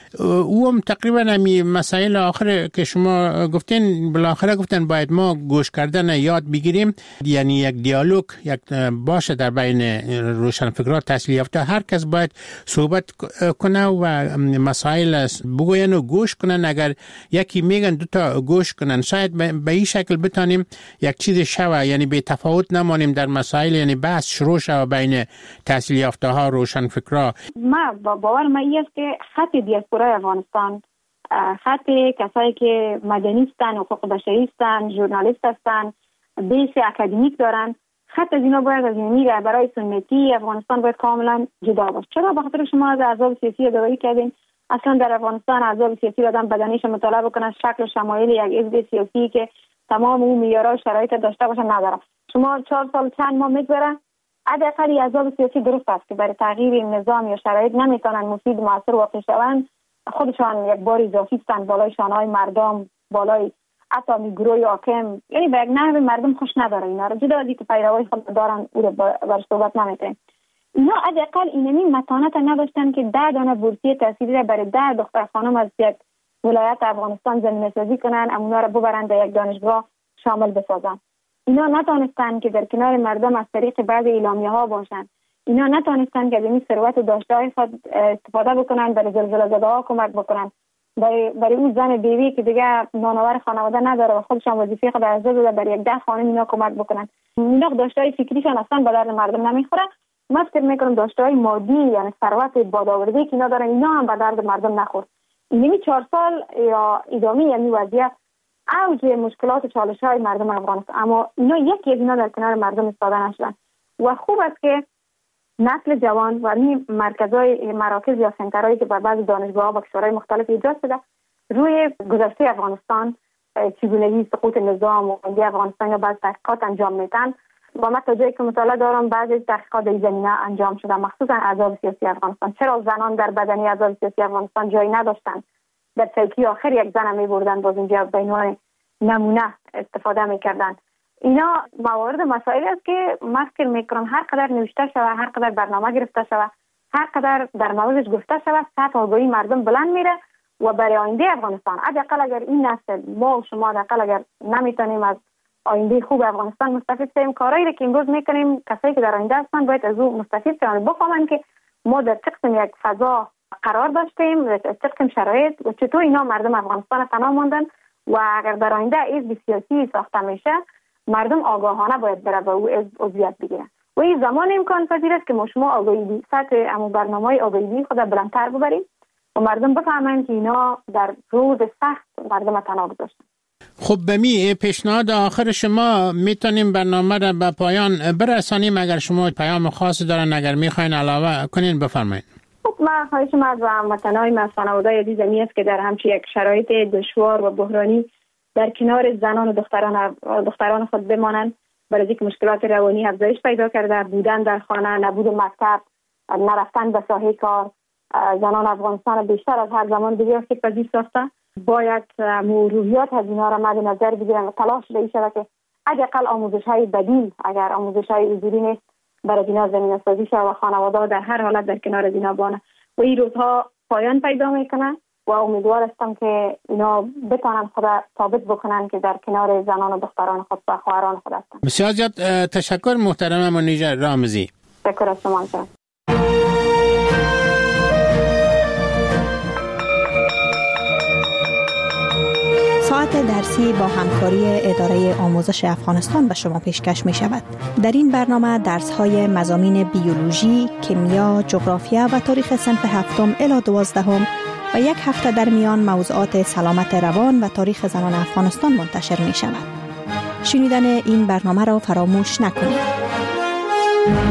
E: او هم تقریبا همین مسائل آخر که شما گفتین بالاخره گفتن باید ما گوش کردن یاد بگیریم، یعنی یک دیالوگ یک باشه در بین روشنفکران تحصیل یافته، هر کس باید صحبت کنه و مسائل بگوین و گوش کنن. اگر یکی میگن دو تا گوش کنن، شاید به این شکل بتانیم یک چیز شوه، یعنی به تفاوت نمانیم در مسائل، یعنی بحث شروع شوه بین تحصیل یافته ها روشنفکران.
F: ما باور ما است که خط دیاسپورای افغانستان، خط کسایی که مدنی هستند، حقوق بشری هستند، ژورنالیست هستند، بیس اکادمیک دارن، خط از اینا باید از اینی رهبرای سنتی افغانستان باید کاملا جدا باشه. چرا؟ به خاطر شما از احزاب سیاسی یادآوری کردین. اصلا در افغانستان احزاب سیاسی آدم بدنیش مطالعه بکنه، شکل و شمایل یک حزب سیاسی که تمام اون معیارها و شرایط داشته باشه نداره. شما 4 سال چند ماه میگذره، حداقل احزاب سیاسی درست است که برای تغییر نظام یا شرایط نمیتونن مفید موثر واقع شوند، خودشان یک بار اضافی هستند بالای شانه‌های مردم، بالای حتی گروه حاکم، یعنی به یک نحو مردم خوش نداره. اینا رو جدا از اینکه پیروای خود دارن او رو بر صحبت نمیکنن. اینا حداقل اینمی متانت نداشتن که 10 دانه بورسیه تحصیلی را برای 10 دختر خانم از یک ولایت افغانستان زمینه‌سازی کنن، اونا را ببرن در یک دانشگاه شامل بسازن. اینا نتونستن که در کنار مردم از طریق بعض اعلامیه‌ها باشن. اینا نتونستن که از این ثروت داشته‌های خود استفاده بکنن، برای زلزله زده‌ها کمک بکنن، برای اون زن بیوی که دیگه نانآور خانواده نداره و خودشان وظیفه خود از داده برای یک 10 خانم اینا کمک بکنن. اینا داشته‌های فکریشان اصلا به درد مردم نمیخوره. من فکر میکنم داشته‌های مادی، یعنی ثروت بادآوردی که اینا دارن، اینا هم به درد مردم نخورد. اینمی 4 سال یا ادامه یعنی وضعیت اوج مشکلات و چالش‌های مردم افغانستان، اما اینا یکی از اینا در کنار مردم ایستاده نشدن. و خوب است که نسل جوان و این مراکز یا سنترهایی که بر بعض دانشگاه‌ها و کشورهای مختلف ایجاد شده روی گذشته افغانستان، چگونگی سقوط نظام و ملی افغانستان یا بعض تحقیقات انجام میدن. و من تا جایی که مطالعه دارم بعضی تحقیقات در زمینه انجام شده، مخصوصا احزاب سیاسی افغانستان. چرا زنان در بدنی احزاب سیاسی افغانستان جایی نداشتند؟ در چوکی آخر یک زن می‌بردن، باز اینجا به عنوان نمونه استفاده می‌کردن. اینا موارد مسائلی است که من فکر می‌کنم هر قدر نوشته شده، هر قدر برنامه گرفته شده، هر قدر در موردش گفته شده، سطح آگاهی مردم بلند میره و برای آینده افغانستان حداقل اگر این نسل ما و شما حداقل اگر نمیتونیم از آینده خوب افغانستان مستفید شیم، کارهایی که امروز میکنیم کسایی که در آینده هستن باید از او مستفید شوند، بفهمن که ما در چه قسم یک فضا قرار داشتیم، در چه قسم شرایط و چطور اینا مردم افغانستان تنها ماندن و اگر در آینده حزب سیاسی ساخته میشه مردم آگاهانه باید بره به او عضویت بگیرن. و این زمان امکان پذیر است که ما شما آگاهی سطح امو برنامه‌های آگاهی خود بلندتر ببریم و مردم بفهمند که اینا در روز سخت مردم تنها گذاشتن.
E: خب به می پیشنهاد آخر شما میتونیم برنامه را به پایان برسانیم. اگر شما پیام خاصی دارن اگر میخواین علاوه کنین بفرمایید.
F: خب من خواهشم از هموطنای من خانواده‌ی عزیزم است که در همچین یک شرایط دشوار و بحرانی در کنار زنان و دختران خود بمانند، برای اینکه مشکلات روانی افزایش پیدا کرده، بودن در خانه، نبود مکتب، نرفتن به ساحه کار، زنان افغانستان بیشتر از هر زمان دیگه آسیب‌پذیر ساخته. باید روحیات از اینا را مد نظر بگیرن و تلاش بشه که حداقل آموزش‌های بدیل، اگر آموزش‌های حضوری نیست، برای اینا زمینه‌سازی شه و خانواده‌ها در هر حالت در کنار اینا بانه و این روزها پایان پیدا میکنه و امیدوار هستم که اینا بتونن خود ثابت بکنن که در کنار زنان و دختران خود و خواهران خود هستن.
E: بسیار زیاد تشکر محترم منیژه رامزی.
F: تشکر از شما.
G: ساعت درسی با همکاری اداره آموزش افغانستان به شما پیشکش می شود. در این برنامه درس‌های مضامین بیولوژی، کیمیا، جغرافیا و تاریخ صنف 7 الی 12 و یک هفته در میان موضوعات سلامت روان و تاریخ زنان افغانستان منتشر می شود. شنیدن این برنامه را فراموش نکنید.